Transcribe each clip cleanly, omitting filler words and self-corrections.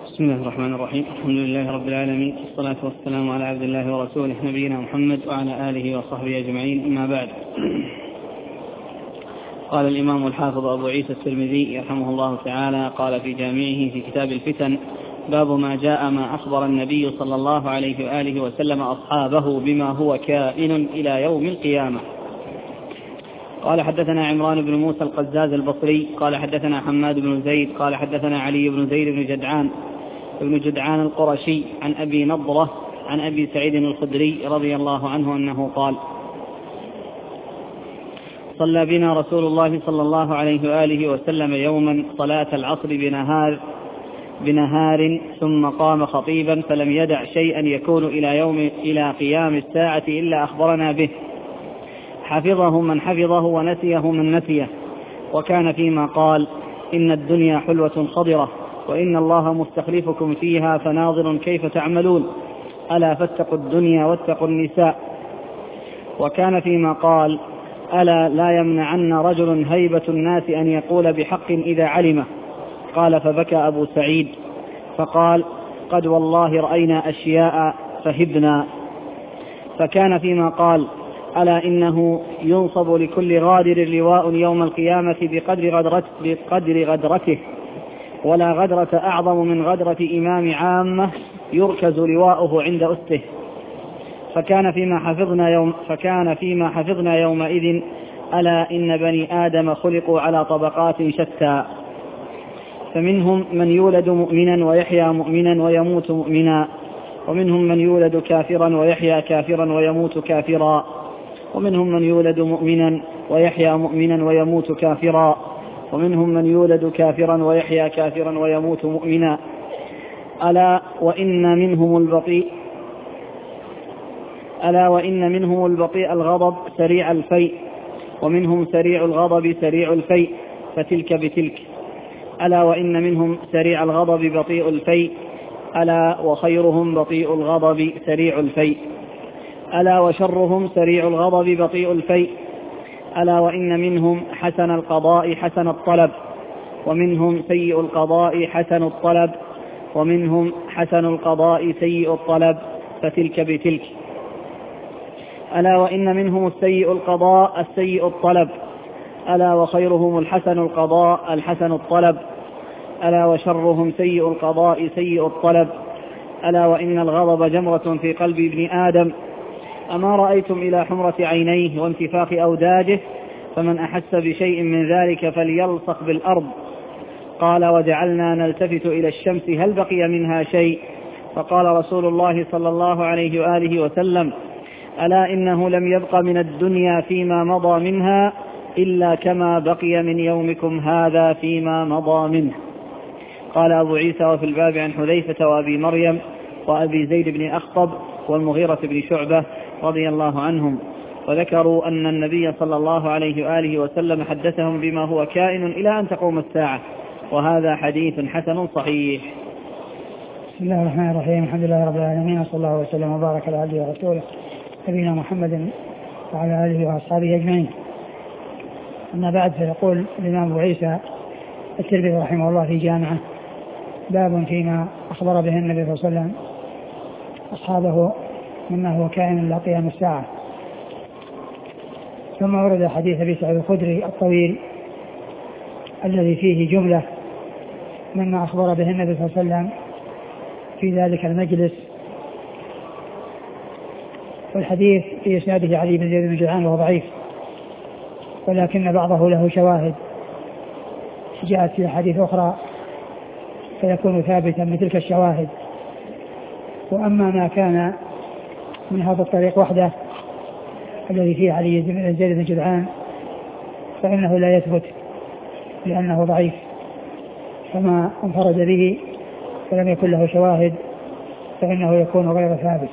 بسم الله الرحمن الرحيم. الحمد لله رب العالمين، والصلاة والسلام على عبد الله ورسوله نبينا محمد وعلى آله وصحبه أجمعين، أما بعد. قال الإمام الحافظ أبو عيسى الترمذي يرحمه الله تعالى قال في جامعه في كتاب الفتن: باب ما جاء ما أخبر النبي صلى الله عليه وآله وسلم أصحابه بما هو كائن إلى يوم القيامة. قال حدثنا عمران بن موسى القزاز البصري قال حدثنا حماد بن زيد قال حدثنا علي بن زيد بن جدعان القرشي عن أبي نضرة عن أبي سعيد الخدري رضي الله عنه أنه قال: صلى بنا رسول الله صلى الله عليه وآله وسلم يوما صلاة العصر بنهار ثم قام خطيبا فلم يدع شيئا يكون إلى قيام الساعة إلا أخبرنا به، حفظه من حفظه ونسيه من نسيه، وكان فيما قال: إن الدنيا حلوة خضرة وإن الله مستخلفكم فيها فناظر كيف تعملون، ألا فاتقوا الدنيا واتقوا النساء. وكان فيما قال: ألا لا يمنعن رجل هيبة الناس أن يقول بحق إذا علمه. قال: فبكى أبو سعيد فقال: قد والله رأينا أشياء فهبنا. فكان فيما قال: ألا إنه ينصب لكل غادر لواء يوم القيامة بقدر غدرته، ولا غدرة أعظم من غدرة إمام عامة يركز لواؤه عند أسته. فكان فيما حفظنا يومئذ: ألا إن بني آدم خلقوا على طبقات شتى، فمنهم من يولد مؤمنا ويحيا مؤمنا ويموت مؤمنا، ومنهم من يولد كافرا ويحيا كافرا ويموت كافرا، ومنهم من يولد مؤمنا ويحيا مؤمنا ويموت كافرا، ومنهم من يولد كافرا ويحيا كافرا ويموت مؤمنا. ألا وإن منهم البطيء الغضب سريع الفيء، ومنهم سريع الغضب سريع الفيء، فتلك بتلك. ألا وإن منهم سريع الغضب بطيء الفيء، ألا وخيرهم بطيء الغضب سريع الفيء. ألا وشرهم سريع الغضب بطيء الفيء. ألا وإن منهم حسن القضاء حسن الطلب، ومنهم سيء القضاء حسن الطلب، ومنهم حسن القضاء سيء الطلب، فتلك بتلك. ألا وإن منهم السيء القضاء السيء الطلب، ألا وخيرهم الحسن القضاء الحسن الطلب، ألا وشرهم سيء القضاء سيء الطلب. ألا وإن الغضب جمرة في قلب ابن آدم، أما رأيتم إلى حمرة عينيه وانتفاخ أوداجه، فمن أحس بشيء من ذلك فليلصق بالأرض. قال: وجعلنا نلتفت إلى الشمس هل بقي منها شيء؟ فقال رسول الله صلى الله عليه وآله وسلم: ألا إنه لم يبق من الدنيا فيما مضى منها إلا كما بقي من يومكم هذا فيما مضى منه. قال أبو عيسى: وفي الباب عن حذيفة وأبي مريم وأبي زيد بن أخطب والمغيرة بن شعبة رضي الله عنهم، وذكروا أن النبي صلى الله عليه وآله وسلم حدثهم بما هو كائن إلى أن تقوم الساعة، وهذا حديث حسن صحيح. بسم الله الرحمن الرحيم. الحمد لله رب العالمين، وصلى الله وسلم وبارك على عبده ورسوله نبينا محمد وعلى آله وأصحابه أجمعين. أما بعد، فيقول الإمام أبو عيسى الترمذي رحمه الله في جامعه: باب فيما أخبر به النبي صلى الله عليه وسلم أصحابه مما هو كائن إلى قيام الساعة. ثم ورد حديث أبي سعيد الخدري الطويل الذي فيه جملة مما أخبر به النبي صلى الله عليه وسلم في ذلك المجلس. والحديث في إسناده علي بن زيد بن جدعان وهو ضعيف، ولكن بعضه له شواهد جاءت في حديث أخرى فيكون ثابتا من تلك الشواهد. وأما ما كان من هذا الطريق وحده الذي فيه علي بن زيد بن جدعان فإنه لا يثبت لأنه ضعيف، فما انفرد به ولم يكن له شواهد فإنه يكون غير ثابت.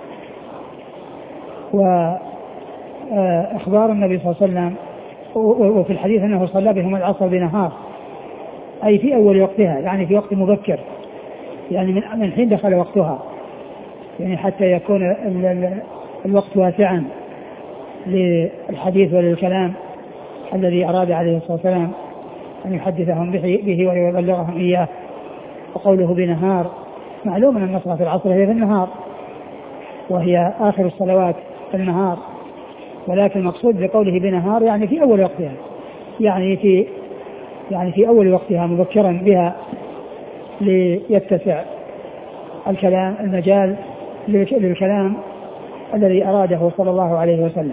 وإخبار النبي صلى الله عليه وسلم وفي الحديث أنه صلى بهم العصر بنهار، أي في أول وقتها، يعني في وقت مبكر، يعني من حين دخل وقتها، يعني حتى يكون الوقت واسعا للحديث وللكلام الذي أراد عليه الصلاة والسلام أن يحدثهم به ويبلغهم إياه. وقوله بنهار معلوم أن صلاة العصر هي في النهار وهي آخر الصلوات في النهار، ولكن المقصود بقوله بنهار يعني في أول وقتها، يعني في أول وقتها مبكرا بها ليتسع الكلام المجال للكلام الذي أراده صلى الله عليه وسلم.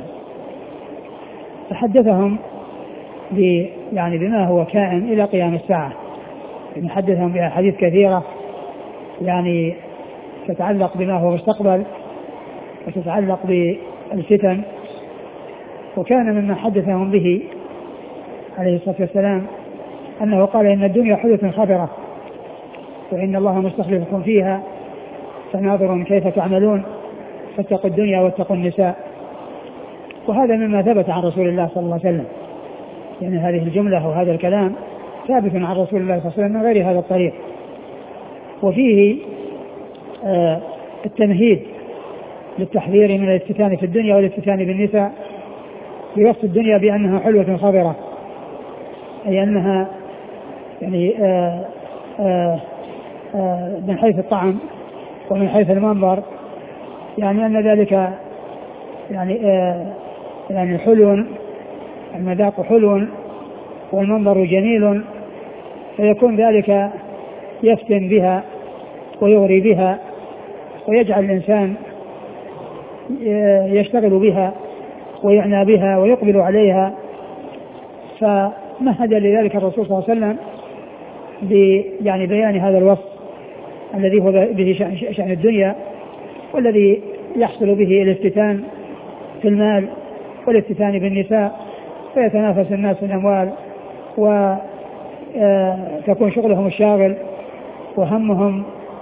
فحدثهم بما هو كائن إلى قيام الساعة، يعني حدثهم بأحاديث كثيرة يعني تتعلق بما هو مستقبل وتتعلق بالفتن. وكان مما حدثهم به عليه الصلاة والسلام أنه قال إن الدنيا حدث خبرة وإن الله مستخلفكم فيها فناظر كيف تعملون فاتقوا الدنيا واتقوا النساء. وهذا مما ثبت عن رسول الله صلى الله عليه وسلم، يعني هذه الجملة وهذا الكلام ثابت عن رسول الله صلى الله عليه وسلم من غير هذا الطريق. وفيه التمهيد للتحذير من الافتتان في الدنيا والافتتان بالنساء بوصف الدنيا بأنها حلوة خضرة، أي أنها يعني من حيث الطعم ومن حيث المنظر، يعني أن ذلك يعني حلو، المذاق حلو والمنظر جميل، فيكون ذلك يفتن بها ويغري بها ويجعل الإنسان يشتغل بها ويعنى بها ويقبل عليها. فمهد لذلك الرسول صلى الله عليه وسلم بيان هذا الوصف الذي هو به شأن الدنيا، والذي يحصل به الافتتان في المال والافتتان بالنساء، فيتنافس الناس في الأموال وتكون شغلهم الشاغل وهمهم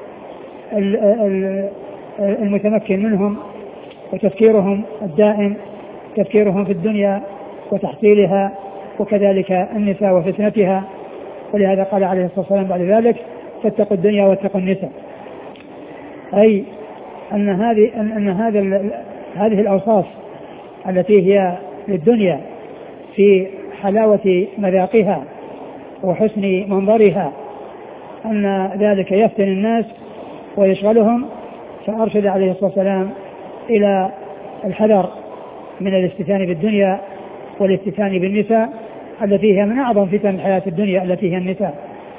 المتمكن منهم، وتفكيرهم الدائم تفكيرهم في الدنيا وتحصيلها، وكذلك النساء وفتنتها. ولهذا قال عليه الصلاة والسلام بعد ذلك فاتقوا الدنيا واتقوا النساء، أي أن هذه الأوصاف التي هي للدنيا في حلاوة مذاقها وحسن منظرها أن ذلك يفتن الناس ويشغلهم، فأرشد عليه الصلاة والسلام إلى الحذر من الافتتان بالدنيا والافتتان بالنساء التي هي من أعظم فتن الحياة الدنيا التي هي النساء.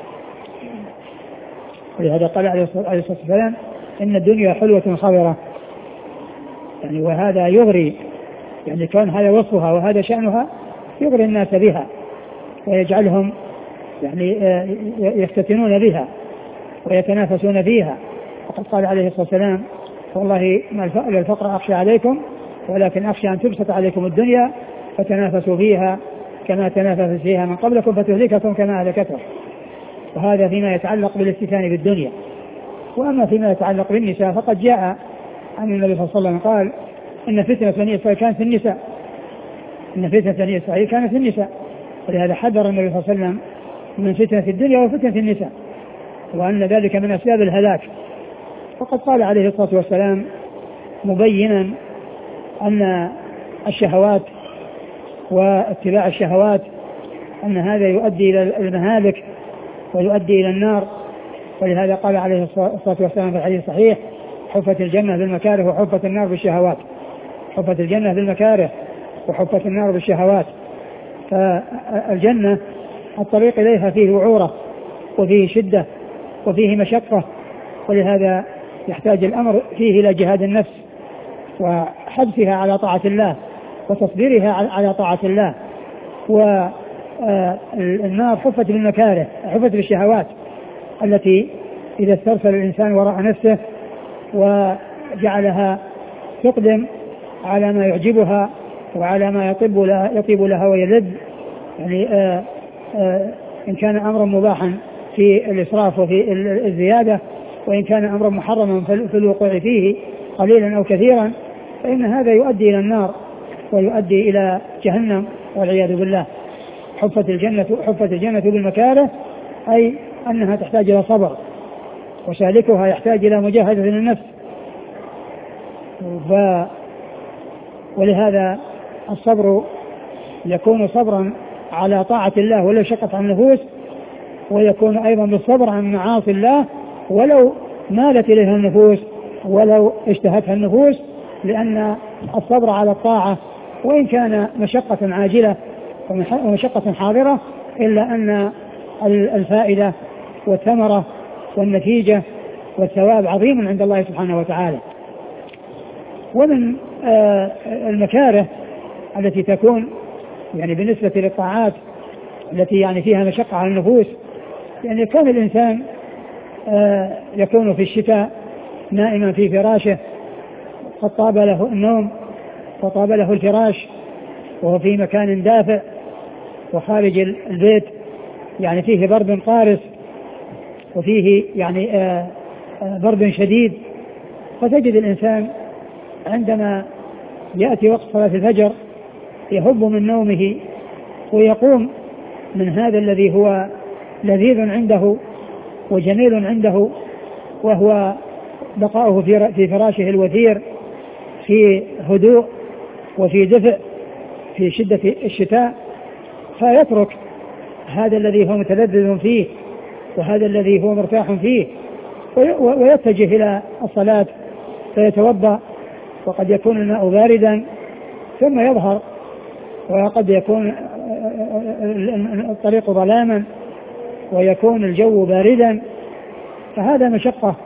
ولهذا قال عليه الصلاة والسلام إن الدنيا حلوة خضرة، يعني وهذا يغري، يعني كان هذا وصفها وهذا شأنها يغري الناس بها ويجعلهم يعني يفتتنون بها ويتنافسون فيها. وقد قال عليه الصلاة والسلام والله ما الفقر أخشى عليكم ولكن أخشى أن تبسط عليكم الدنيا فتنافسوا فيها كما تنافس فيها من قبلكم فتهلككم كما أهلكتهم. وهذا فيما يتعلق بالافتتان بالدنيا. وأما فيما يتعلق بالنساء فقد جاء عن النبي صلى الله عليه وسلم قال إن فتنة بني إسرائيل كانت في النساء، إن فتنة بني إسرائيل كانت في النساء. ولهذا حذر النبي صلى الله عليه وسلم من فتنة الدنيا وفتنة النساء، وأن ذلك من أسباب الهلاك. وقد قال عليه الصلاة والسلام مبينا أن الشهوات واتباع الشهوات أن هذا يؤدي إلى المهالك ويؤدي إلى النار. ولهذا قال عليه الصلاة والسلام في الحديث الصحيح حفت الجنة بالمكاره وحفت النار بالشهوات، حفت الجنة بالمكاره وحفت النار بالشهوات. فالجنة الطريق إليها فيه وعورة وفيه شدة وفيه مشقة، ولهذا يحتاج الأمر فيه إلى جهاد النفس وحبسها على طاعة الله وتصبيرها على طاعة الله. والنار حفت بالمكاره، حفت بالشهوات التي إذا استرسل الإنسان وراء نفسه وجعلها تقدم على ما يعجبها وعلى ما يطيب لها ويلذ، يعني إن كان أمرا مباحا في الإسراف وفي الزيادة، وإن كان أمرا محرما في الوقوع فيه قليلا أو كثيرا، فإن هذا يؤدي إلى النار ويؤدي إلى جهنم والعياذ بالله. حفت الجنة بالمكاره، أي أنها تحتاج إلى صبر، وسالكها يحتاج إلى مجاهدة للنفس. ولهذا الصبر يكون صبرا على طاعة الله ولو شقت عن النفوس، ويكون أيضا بالصبر عن معاصي الله ولو مالت إليها النفوس ولو اشتهتها النفوس، لأن الصبر على الطاعة وإن كان مشقة عاجلة ومشقة حاضرة إلا أن الفائدة والثمرة والنتيجة والثواب عظيم عند الله سبحانه وتعالى. ومن المكاره التي تكون يعني بالنسبة للطاعات التي يعني فيها مشقة على النفوس، يعني يكون الإنسان يكون في الشتاء نائما في فراشه قد طاب له النوم وطاب له الفراش وهو في مكان دافئ، وخارج البيت يعني فيه برد قارس وفيه يعني برد شديد، فتجد الإنسان عندما يأتي وقت صلاة الفجر يهب من نومه ويقوم من هذا الذي هو لذيذ عنده وجميل عنده، وهو بقاؤه في فراشه الوثير في هدوء وفي دفء في شدة الشتاء، فيترك هذا الذي هو متلذذ فيه وهذا الذي هو مرتاح فيه ويتجه إلى الصلاة فيتوضأ، وقد يكون الماء باردا ثم يظهر، وقد يكون الطريق ظلاما ويكون الجو باردا، فهذا مشقة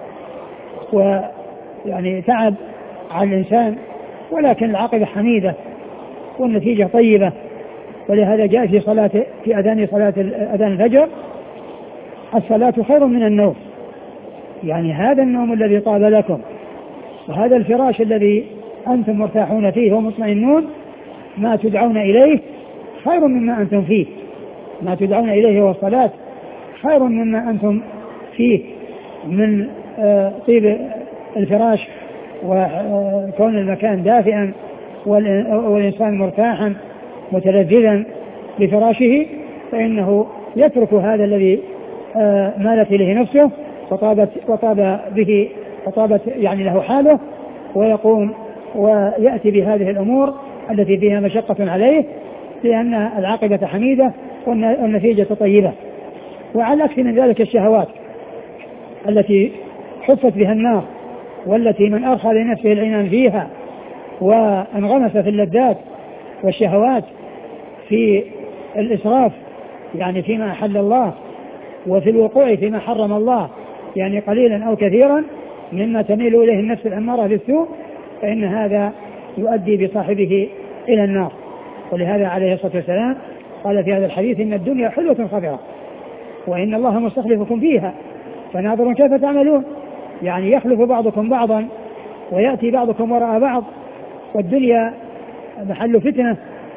ويعني تعب على الإنسان، ولكن العاقبة حميدة والنتيجة طيبة. ولهذا جاء في أذان الفجر الصلاة خير من النوم، يعني هذا النوم الذي طاب لكم وهذا الفراش الذي أنتم مرتاحون فيه ومطمئنون ما تدعون إليه خير مما أنتم فيه، ما تدعون إليه هو الصلاة خير مما أنتم فيه من طيب الفراش وكون المكان دافئا والإنسان مرتاحا متلذذا بفراشه، فإنه يترك هذا الذي مالت إليه نفسه وطابت يعني له حاله، ويقوم ويأتي بهذه الأمور التي فيها مشقة عليه، لأن العاقبة حميدة والنتيجة طيبة. وعلى عكس من ذلك الشهوات التي حفت بها النار، والتي من أرخى لنفسه العنان فيها وانغمس في اللذات والشهوات في الإسراف يعني فيما أحل الله وفي الوقوع فيما حرم الله، يعني قليلا أو كثيرا مما تميل إليه النفس الأمارة بالسوء، فإن هذا يؤدي بصاحبه إلى النار. ولهذا عليه الصلاة والسلام قال في هذا الحديث إن الدنيا حلوة خضرة وإن الله مستخلفكم فيها فناظر كيف تعملون، يعني يخلف بعضكم بعضا ويأتي بعضكم وراء بعض، والدنيا محل فتنة،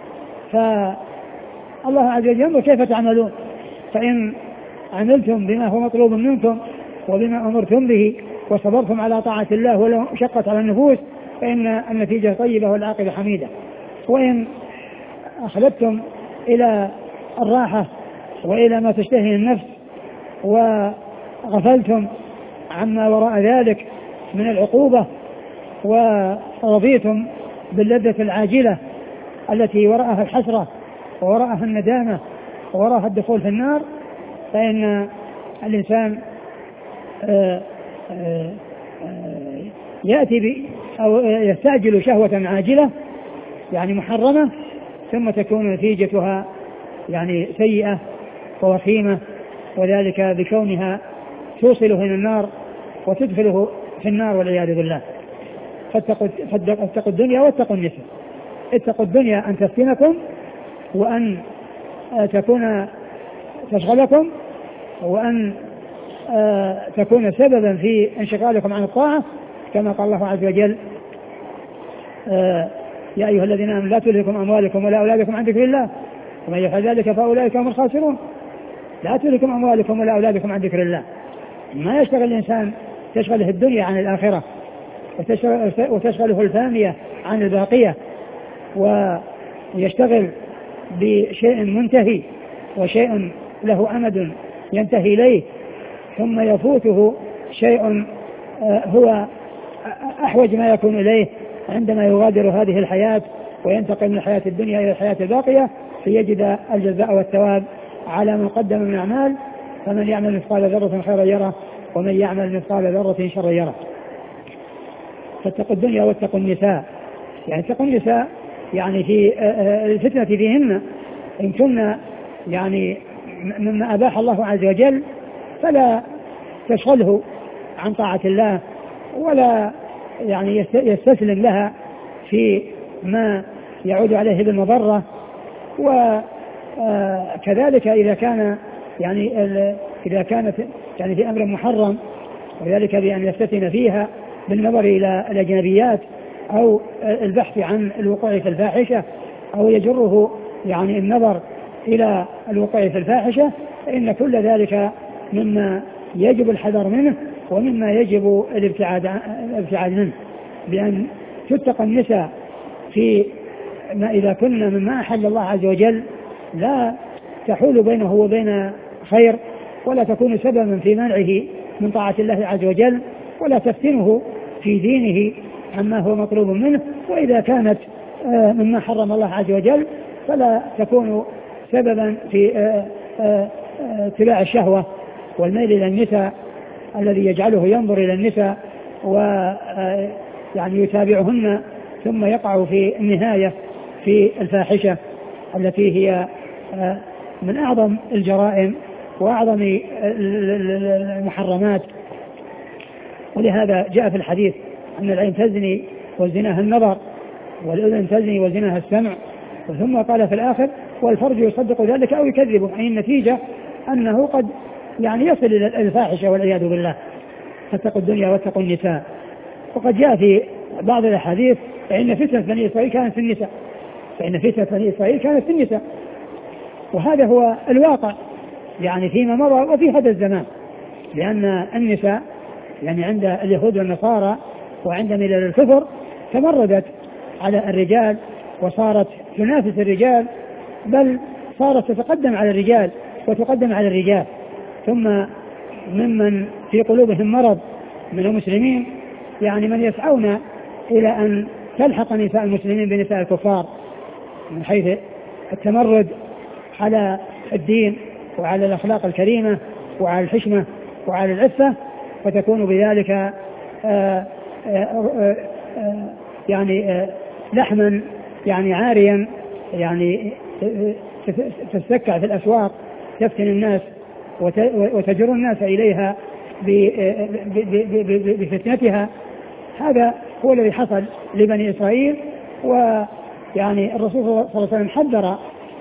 فالله عز وجل ينظر كيف تعملون، فإن عملتم بما هو مطلوب منكم وبما أمرتم به وصبرتم على طاعة الله ولو شقت على النفوس فإن النتيجة طيبة والعاقبة حميدة. وإن أخلدتم إلى الراحة وإلى ما تشتهي النفس وغفلتم عما وراء ذلك من العقوبة ورضيتم باللذة العاجلة التي وراءها الحسرة ووراءها الندامة ووراءها الدخول في النار، فإن الإنسان يأتي أو يستعجل شهوة عاجلة يعني محرمة، ثم تكون نتيجتها يعني سيئة ووخيمة، وذلك بكونها توصله إلى النار وتدخله في النار والعياذ بالله. فاتقوا الدنيا واتقوا النساء. اتقوا الدنيا أن تفتنكم وأن تكون تشغلكم وأن تكون سببا في انشغالكم عن الطاعة، كما قال الله عز وجل يا أيها الذين آمنوا لا تلهكم أموالكم ولا أولادكم عن ذكر الله ومن يفعل ذلك فأولئك هم الخاسرون. لا تلهكم أموالكم ولا أولادكم عن ذكر الله، ما يشتغل الإنسان تشغله الدنيا عن الآخرة وتشغله الفانية عن الباقية، ويشتغل بشيء منتهي وشيء له أمد ينتهي إليه، ثم يفوته شيء هو أحوج ما يكون إليه عندما يغادر هذه الحياة وينتقل من الحياة الدنيا إلى الحياة الباقية، فيجد الجزاء والثواب على ما قدم من أعمال فمن يعمل مثقال ذرة خيرا يره ومن يعمل مثقال ذرة شرا يره. فاتقوا الدنيا واتقوا النساء، يعني اتقوا النساء يعني في الفتنة فيهن، إن كنا يعني مما أباح الله عز وجل فلا تشغله عن طاعة الله ولا يعني يستسلم لها في ما يعود عليه بالمضرة. وكذلك إذا كان يعني إذا كانت يعني في أمر محرم، وذلك بأن يفتتن فيها بالنظر إلى الأجنبيات أو البحث عن الوقوع في الفاحشة أو يجره يعني النظر إلى الوقوع في الفاحشة، فإن كل ذلك مما يجب الحذر منه ومما يجب الابتعاد منه، بأن تتقى النساء في ما إذا كنا مما أحل الله عز وجل لا تحول بينه وبين خير، ولا تكون سببا في منعه من طاعة الله عز وجل، ولا تفتنه في دينه عما هو مطلوب منه. وإذا كانت مما حرم الله عز وجل فلا تكون سببا في اتباع الشهوة والميل إلى النساء الذي يجعله ينظر إلى النساء ويعني يتابعهن ثم يقع في النهاية في الفاحشة التي هي من أعظم الجرائم وأعظم المحرمات. ولهذا جاء في الحديث أن العين تزني وزناها النظر، والأذن تزني وزناها السمع، ثم قال في الآخر والفرج يصدق ذلك أو يكذبه، أي النتيجة أنه قد يعني يصل إلى الفاحشة والعياذ بالله. فاتقوا الدنيا واتقوا النساء. وقد جاء في بعض الأحاديث فإن فتنة بني إسرائيل كانت في النساء، فإن فتنة بني إسرائيل كانت في النساء، وهذا هو الواقع يعني فيما مضى وفي هذا الزمان، لأن النساء يعني عند اليهود والنصارى وعند ملل الكفر تمردت على الرجال وصارت تنافس الرجال، بل صارت تتقدم على الرجال وتقدم على الرجال. ثم ممن في قلوبهم مرض من المسلمين يعني من يسعون إلى أن تلحق نساء المسلمين بنساء الكفار من حيث التمرد على الدين وعلى الأخلاق الكريمة وعلى الحشمة وعلى العفة، فتكون بذلك يعني لحما يعني عاريا يعني تستكع في الأسواق تفتن الناس وتجر الناس إليها بفتنتها. هذا هو الذي حصل لبني إسرائيل، ويعني الرسول صلى الله عليه وسلم حذر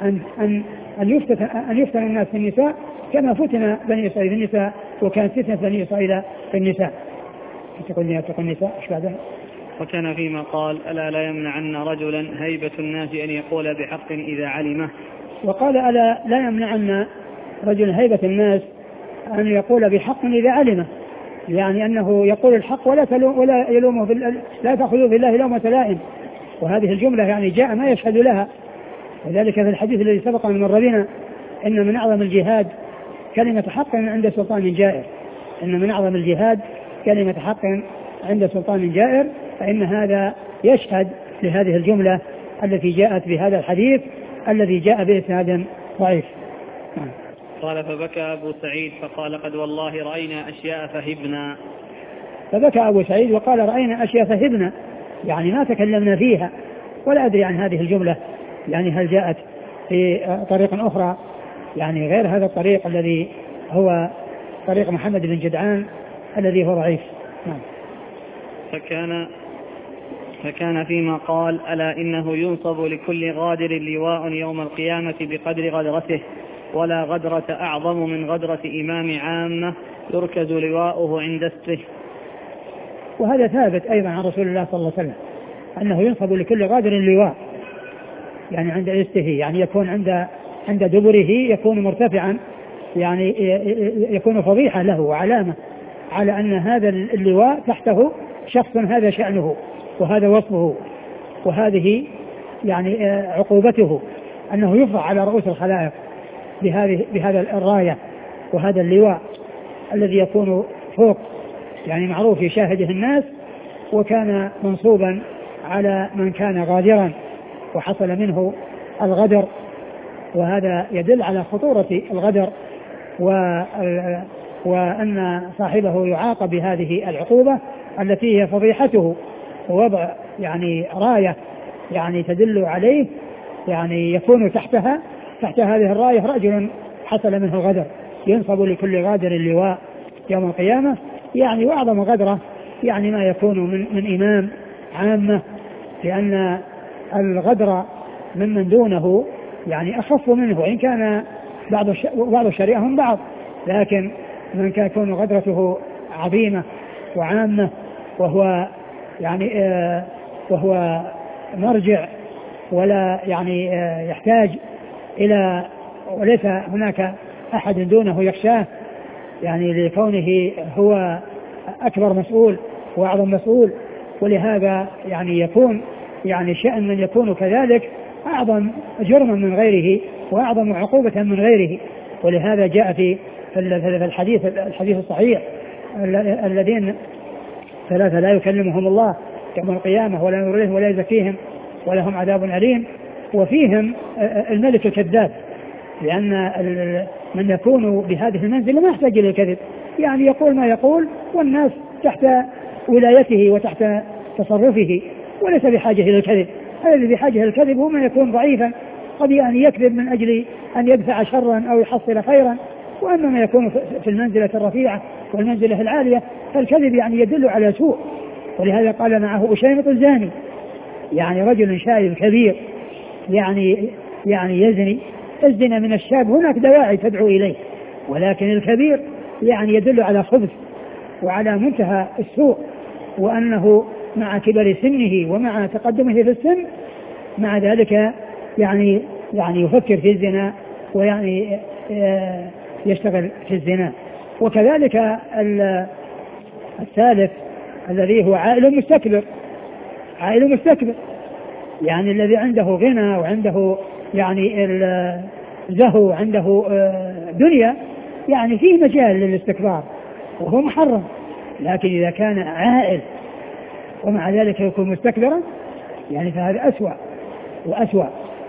أن يفتن الناس في النساء كما فتن بني إسرائيل في النساء، وكانت فتنة بني إسرائيل في النساء. تقول النساء ايش بعدها؟ وكان فيما قال ألا لا يمنعن رجلا هيبة الناس أن يقول بحق إذا علمه. وقال ألا لا يمنعن رجل هيبة الناس أن يقول بحق إذا علمه، يعني أنه يقول الحق ولا يلومه لا تأخذوا في الله لومة لائم. وهذه الجملة يعني جاء ما يشهد لها، وذلك في الحديث الذي سبق من مر بنا إن من أعظم الجهاد كلمة حق عند سلطان جائر، إن من أعظم الجهاد كلمة حق عند سلطان جائر، فإن هذا يشهد لهذه الجملة التي جاءت بهذا الحديث الذي جاء بإسناد ضعيف. قال فبكى أبو سعيد فقال قد والله رأينا أشياء فهبنا. فبكى أبو سعيد وقال رأينا أشياء فهبنا، يعني ما تكلمنا فيها. ولا أدري عن هذه الجملة يعني هل جاءت في طريق أخرى يعني غير هذا الطريق الذي هو طريق محمد بن جدعان الذي هو ضعيف. فكان فيما قال ألا إنه ينصب لكل غادر لواء يوم القيامة بقدر غدرته، ولا غدرة أعظم من غدرة إمام عامة يركز لواؤه عند استه. وهذا ثابت أيضا عن رسول الله صلى الله عليه وسلم أنه ينصب لكل غادر لواء، يعني عند استه، يعني يكون عند دبره يكون مرتفعا، يعني يكون فضيحة له وعلامة على أن هذا اللواء تحته شخص هذا شأنه وهذا وصفه وهذه يعني عقوبته، أنه يرفع على رؤوس الخلائق بهذا الراية وهذا اللواء الذي يكون فوق يعني معروف يشاهده الناس، وكان منصوبا على من كان غادرا وحصل منه الغدر. وهذا يدل على خطورة الغدر وأن صاحبه يعاقب بهذه العقوبة التي هي فضيحته، ووضع يعني راية يعني تدل عليه، يعني يكون تحت هذه الراية رجل حصل منه الغدر، ينصب لكل غادر اللواء يوم القيامة. يعني وأعظم غدرة يعني ما يكون من إمام عامة، لأن الغدر ممن دونه يعني أخف منه، وإن كان بعض الشريعة هم بعض، لكن من كان يكون غدرته عظيمة وعامة وهو يعني وهو مرجع ولا يعني يحتاج إلى، وليس هناك أحد دونه يخشاه، يعني لكونه هو أكبر مسؤول وأعظم مسؤول، ولهذا يعني يكون يعني شأن من يكون كذلك أعظم جرما من غيره وأعظم عقوبة من غيره. ولهذا جاء في الحديث الصحيح الذين ثلاثة لا يكلمهم الله يوم القيامة ولا ينظر ولا يزكيهم ولهم عذاب أليم، وفيهم الملك الكذاب، لأن من يكون بهذه المنزلة ما يحتاج إلى الكذب، يعني يقول ما يقول والناس تحت ولايته وتحت تصرفه، وليس بحاجة إلى الكذب. الذي بحاجة إلى الكذب هو من يكون ضعيفا، قد يعني يكذب من أجل أن يدفع شرا أو يحصل خيرا. وأما ما يكون في المنزلة الرفيعة والمنزلة العالية فالكذب يعني يدل على سوء. ولهذا قال معه أشيمة الزاني، يعني رجل شايب كبير يعني يزني. الزنا من الشاب هناك دواعي تدعو إليه، ولكن الكبير يعني يدل على خبث وعلى منتهى السوء، وأنه مع كبر سنه ومع تقدمه في السن مع ذلك يعني يفكر في الزنا ويعني يشتغل في الزنا. وكذلك الثالث الذي هو عائل مستكبر، يعني الذي عنده غنى وعنده يعني زهو وعنده دنيا، يعني فيه مجال للاستكبار وهو محرم. لكن إذا كان عائل ومع ذلك يكون مستكبرا يعني فهذا أسوأ.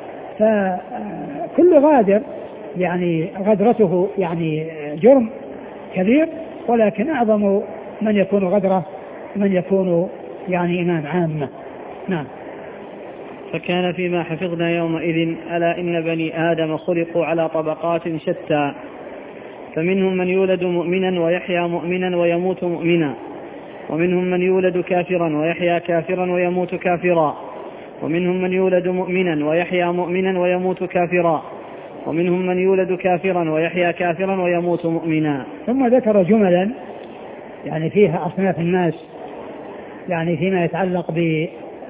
فكل غادر يعني غدرته يعني جرم كبير، ولكن أعظم من يكون غدره من يكون يعني إمام عامة. نعم. فكان فيما حفظنا يومئذ ألا إن بني آدم خلقوا على طبقات شتى، فمنهم من يولد مؤمنا ويحيا مؤمنا ويموت مؤمنا، ومنهم من يولد كافرا ويحيا كافرا ويموت كافرا، ومنهم من يولد مؤمنا ويحيا مؤمنا ويموت كافرا، ومنهم من يولد كافرا ويحيا كافرا ويموت مؤمنا. ثم ذكر جملا يعني فيها أصناف الناس، يعني فيما يتعلق في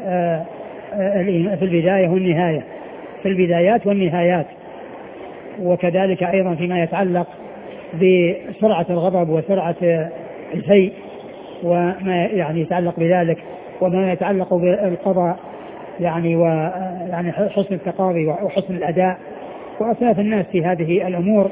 البداية والنهاية، في البدايات والنهايات، وكذلك أيضا فيما يتعلق بسرعة الغضب وسرعة الفيء وما يعني يتعلق بذلك، وما يتعلق بالقضاء يعني ويعني حسن التقاضي وحسن الأداء، وأصناف الناس في هذه الأمور.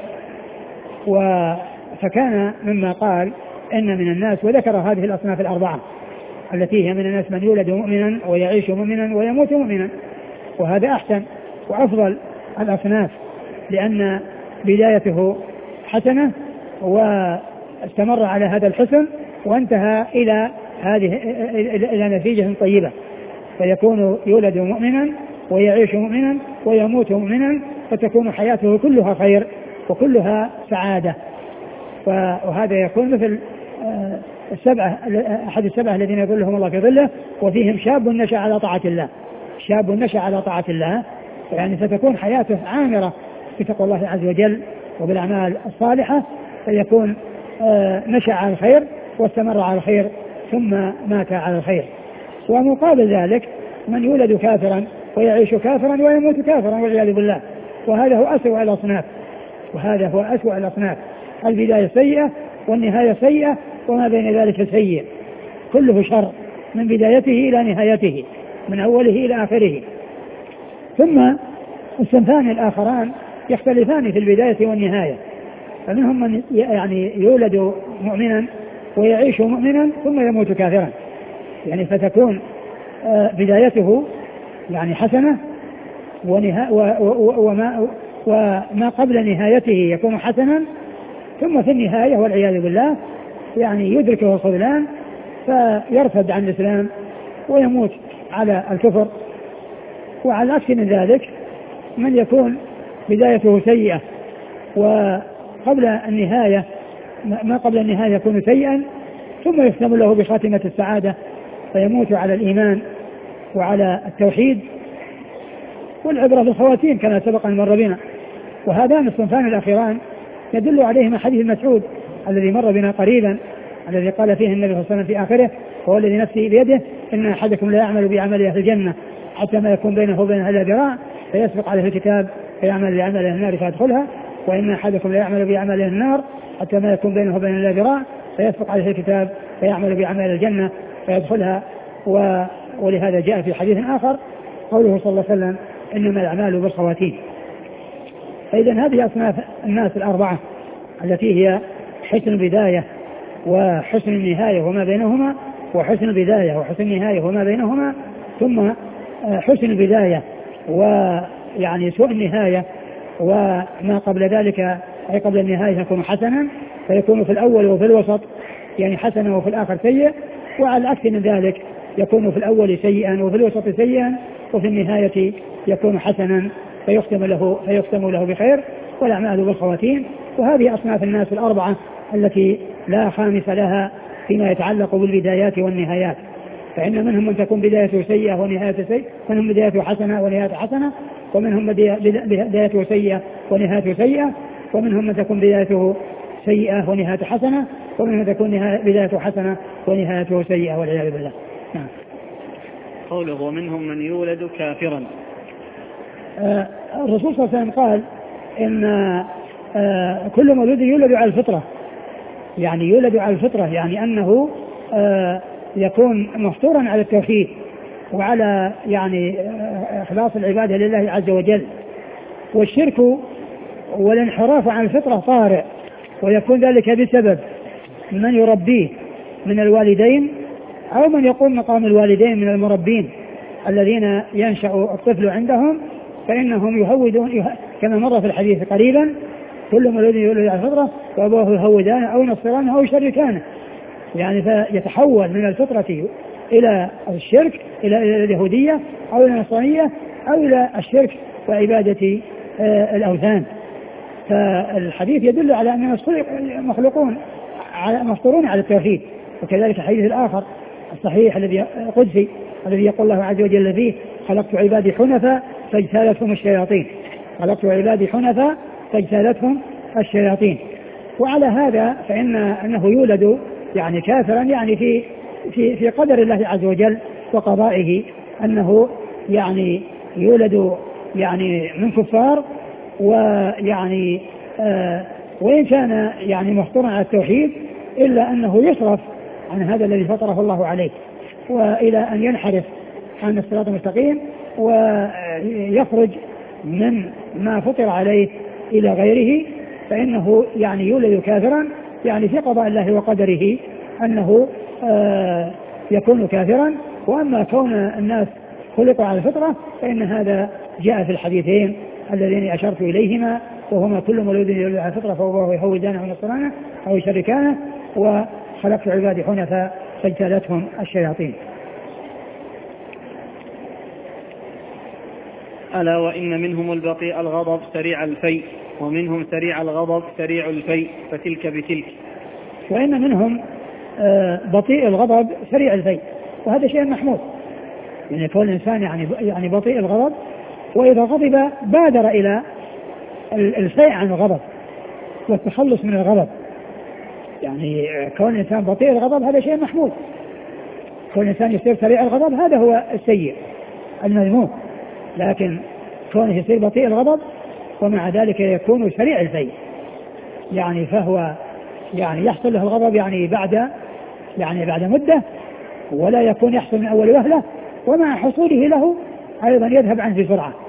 فكان مما قال إن من الناس، وذكر هذه الأصناف الأربعة التي هي من الناس من يولد مؤمنا ويعيش مؤمنا ويموت مؤمنا، وهذا أحسن وأفضل الأصناف، لأن بدايته حسنة واستمر على هذا الحسن وانتهى إلى نتيجة طيبة، فيكون يولد مؤمنا ويعيش مؤمنا ويموت مؤمنا، فتكون حياته كلها خير وكلها سعادة. وهذا يكون مثل أحد السبعة الذين يظلهم الله في ظله، وفيهم شاب نشأ على طاعة الله، يعني ستكون حياته عامرة بتقوى الله عز وجل وبالأعمال الصالحة، فيكون نشأ على الخير واستمر على الخير ثم مات على الخير. ومقابل ذلك من يولد كافرا ويعيش كافرا ويموت كافرا والعياذ بالله، وهذا هو أسوأ الأصناف. البداية سيئة والنهاية سيئة وما بين ذلك سيء، كله شر من بدايته إلى نهايته، من أوله إلى آخره. ثم الصنفان الآخران يختلفان في البداية والنهاية، فمنهم من يعني يولد مؤمنا ويعيش مؤمنا ثم يموت كافرا، يعني فتكون بدايته يعني حسنة وما قبل نهايته يكون حسنا، ثم في النهاية والعياذ بالله يعني يدركه الخذلان فيرتد عن الإسلام ويموت على الكفر. وعلى عكس من ذلك من يكون بدايته سيئة وقبل النهاية ما قبل النهاية يكون سيئا ثم يختم له بخاتمة السعادة فيموت على الإيمان وعلى التوحيد. والعبرة بالخواتيم كما سبق أن مر بنا. وهذان الصنفان الأخيران يدل عليهما حديث مسعود الذي مر بنا قريبا الذي قال فيه النبي صلى الله عليه وسلم في آخره هو الذي نفسي بيده إن أحدكم لا يعمل بعمل أهل الجنة حتى ما يكون بينه وبينها إلا ذراع فيسبق عليه الكتاب فيعمل بعمل أهل النار فيدخلها وإن أحدكم لا يعمل بعمل أهل النار حتى ما يكون بينه وبينها إلا ذراع فيسبق عليه الكتاب فيعمل بعمل الجنة فيدخلها. ولهذا جاء في حديث آخر قوله صلى الله عليه وسلم إنما الأعمال بالخواتيم. فإذا هذه أصناف الناس الأربعة التي هي حسن البداية وحسن النهاية وما بينهما وحسن البداية وحسن النهاية وما بينهما ثم حسن البداية ويعني سوء النهاية وما قبل ذلك أي قبل النهاية يكون حسنا فيكون في الأول وفي الوسط يعني حسنا وفي الآخر سيء وعلى العكس من ذلك يكون في الأول سيئا وفي الوسط سيئا وفي النهاية يكون حسنا فيختم له بخير والأعمال بالخواتيم. وهذه أصناف الناس الأربعة التي لا خامس لها فيما يتعلق بالبدايات والنهايات. فإن منهم من تكون بدايته سيئة ونهايته سيئة منهم بدايته حسنة ونهايته حسنة ومنهم بدايته سيئة ونهايته سيئة ومنهم من تكون بدايته سيئة ونهايته حسنة ومنهم من تكون بدايته حسنة ونهايته سيئة والعياذ بالله. نعم. قوله ومنهم من يولد كافرا. الرسول صلى الله عليه وسلم قال إن كل مولود يولد على الفطرة يعني يولد على الفطرة يعني أنه يكون مفطورا على التوحيد وعلى يعني إخلاص العبادة لله عز وجل. والشرك والانحراف عن الفطرة طارئ ويكون ذلك بسبب من يربيه من الوالدين أو من يقوم مقام الوالدين من المربين الذين ينشأ الطفل عندهم فإنهم يهودون كما مر في الحديث قريبا كل مولود يولد على الفطرة وأبواه يهودانه أو ينصرانه أو يشركانه يعني فيتحول من الفطرة إلى الشرك إلى اليهودية أو إلى النصرانية أو إلى الشرك وعبادة الأوثان. فالحديث يدل على أننا مخلوقون مفطورون على التوحيد. وكذلك الحديث الآخر الصحيح الذي قدسي الذي يقول الله عز وجل فيه خلقت عبادي حنفاء فاجتالتهم الشياطين خلقت عبادي حنفاء فاجتالتهم الشياطين. وعلى هذا أنه يولد يعني كافرا يعني في قدر الله عز وجل وقضائه أنه يعني يولد يعني من كفار ويعني وإن كان يعني مفطورا على التوحيد إلا أنه يصرف عن هذا الذي فطره الله عليه وإلى أن ينحرف عن الصراط المستقيم ويخرج من ما فطر عليه إلى غيره فإنه يعني يولد كافرا يعني في قضاء الله وقدره أنه يكون كافرا. وأما كون الناس خلقوا على الفطرة فإن هذا جاء في الحديثين اللذين أشرت إليهما وهما كل مولود يولد على الفطرة فهو يهودانه ونصرانه أو يشركانه وخلقت عبادي حنفاء فاجتالتهم الشياطين. ألا وإن منهم البطيء الغضب سريع الفيء ومنهم سريع الغضب سريع الفيء فتلك بتلك. وإن منهم بطيء الغضب سريع الفيء وهذا شيء محمود يعني كون الإنسان يعني بطيء الغضب وإذا غضب بادر إلى الفيء عن الغضب والتخلص من الغضب يعني كون الإنسان بطيء الغضب هذا شيء محمود. كون الإنسان يصير سريع الغضب هذا هو السيء المذموم لكن كونه يصير بطيء الغضب ومع ذلك يكون سريع الفيء يعني فهو يعني يحصل له الغضب يعني بعد مدة ولا يكون يحصل من أول وهلة ومع حصوله له أيضا يذهب عنه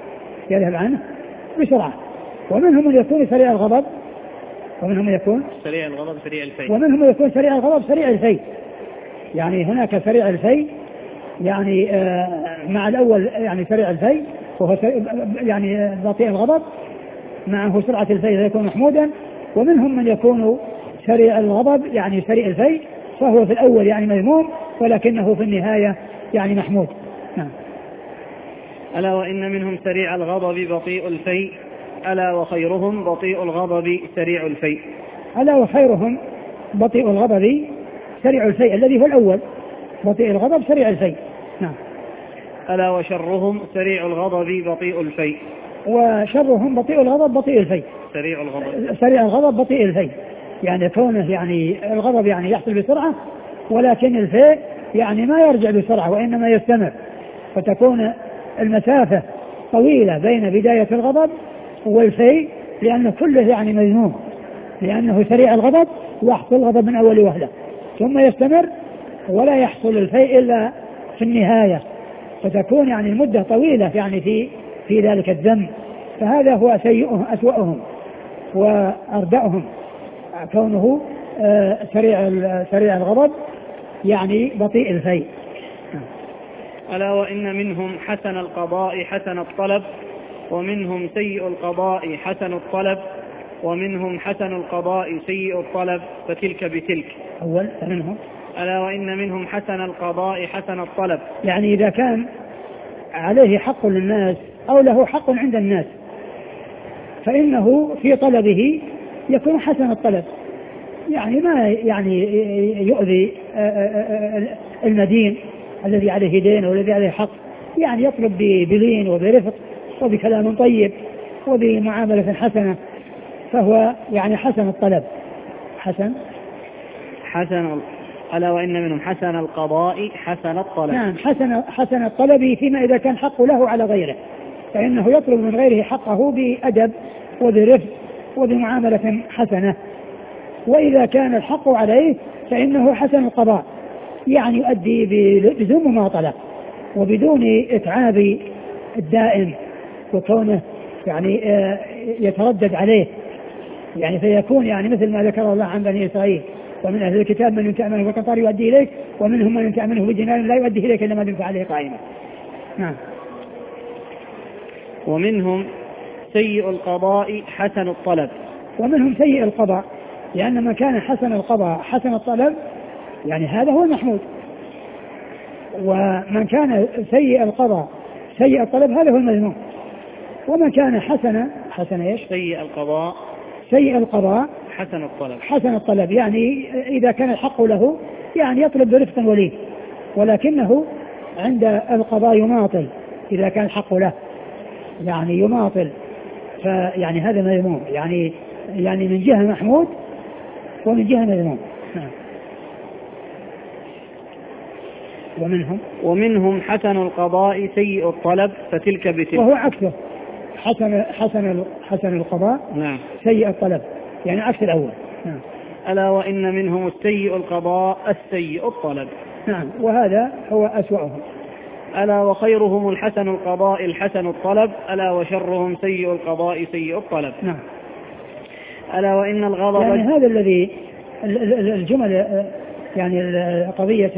بسرعة. ومنهم من يكون سريع الغضب ومنهم من يكون سريع الغضب سريع الفيء ومنهم من يكون سريع الغضب سريع الفيء يعني هناك سريع الفيء يعني مع الأول يعني سريع الفيء وهو يعني بطيء الغضب معه سرعة الفيء يكون محمودا ومنهم من يكون سريع الغضب يعني سريع الفيء، فهو في الأول يعني مذموم ولكنه في النهاية يعني محمود. نعم. ألا وإن منهم سريع الغضب بطيء الفيء ألا وخيرهم بطيء الغضب سريع الفيء. ألا وخيرهم بطيء الغضب سريع الفيء الذي هو الأول، بطيء الغضب سريع الفيء. نعم. ألا وشرهم سريع الغضب بطيء الفيء. وشرهم بطيء الغضب بطيء الفيء. سريع الغضب بطيء الفيء، يعني كونه يعني الغضب يعني يحصل بسرعة، ولكن الفيء يعني ما يرجع بسرعة وإنما يستمر، فتكون المسافة طويلة بين بداية الغضب والفيء، لأن كله يعني مذموم، لأنه سريع الغضب يحصل الغضب من أول وهلة ثم يستمر ولا يحصل الفيء إلا في النهاية، فتكون يعني المدة طويلة يعني في ذلك الذنب. فهذا هو سيئهم أسوأهم وأردأهم، كونه سريع الغضب يعني بطيء الفيء. ألا وإن منهم حسن القضاء حسن الطلب ومنهم سيء القضاء حسن الطلب ومنهم حسن القضاء سيء الطلب فتلك بتلك. أول منهم ألا وإن منهم حسن القضاء حسن الطلب، يعني إذا كان عليه حق للناس أو له حق عند الناس فإنه في طلبه يكون حسن الطلب، يعني ما يعني يؤذي المدين الذي عليه دين والذي عليه حق، يعني يطلب بلين وبرفق وبكلام طيب وبمعاملة حسنة، فهو يعني حسن الطلب. حسن. ألا وإن منهم حسن القضاء حسن الطلب. نعم، حسن الطلب فيما إذا كان حقه له على غيره، فإنه يطلب من غيره حقه بأدب وبرفق وبمعاملة حسنة. وإذا كان الحق عليه فإنه حسن القضاء، يعني يؤدي بدون مماطلة وبدون إتعاب الدائم وكونه يعني يتردد عليه، يعني فيكون يعني مثل ما ذكر الله عن بني إسرائيل: ومن أهل الكتاب من تأمنه بقنطار يؤدي إليك ومنهم من تأمنه بدينار لا يؤدي إليك إلا ما دمت عليه قائما. نعم. ومنهم سيء القضاء حسن الطلب. ومنهم سيء القضاء، لأن من كان حسن القضاء حسن الطلب يعني هذا هو المحمود، ومن كان سيء القضاء سيء الطلب هذا هو المذموم. ومن كان حسن ايش؟ سيء القضاء حسن الطلب، يعني إذا كان الحق له يعني يطلب برفق ولين، ولكنه عند القضاء يماطل، إذا كان الحق له يعني يماطل، فيعني هذا مذموم، يعني من جهة محمود ومن جهة مذموم. ومنهم حسن القضاء سيء الطلب فتلك بتلك، وهو عكسه، حسن القضاء نعم سيء الطلب، يعني عكس الأول. نعم. ألا وإن منهم السيء القضاء السيء الطلب. نعم، وهذا هو أسوأهم. ألا وخيرهم الحسن القضاء الحسن الطلب ألا وشرهم سيء القضاء سيء الطلب. نعم. ألا وإن الغضب، يعني هذا الذي الجمل، يعني قضية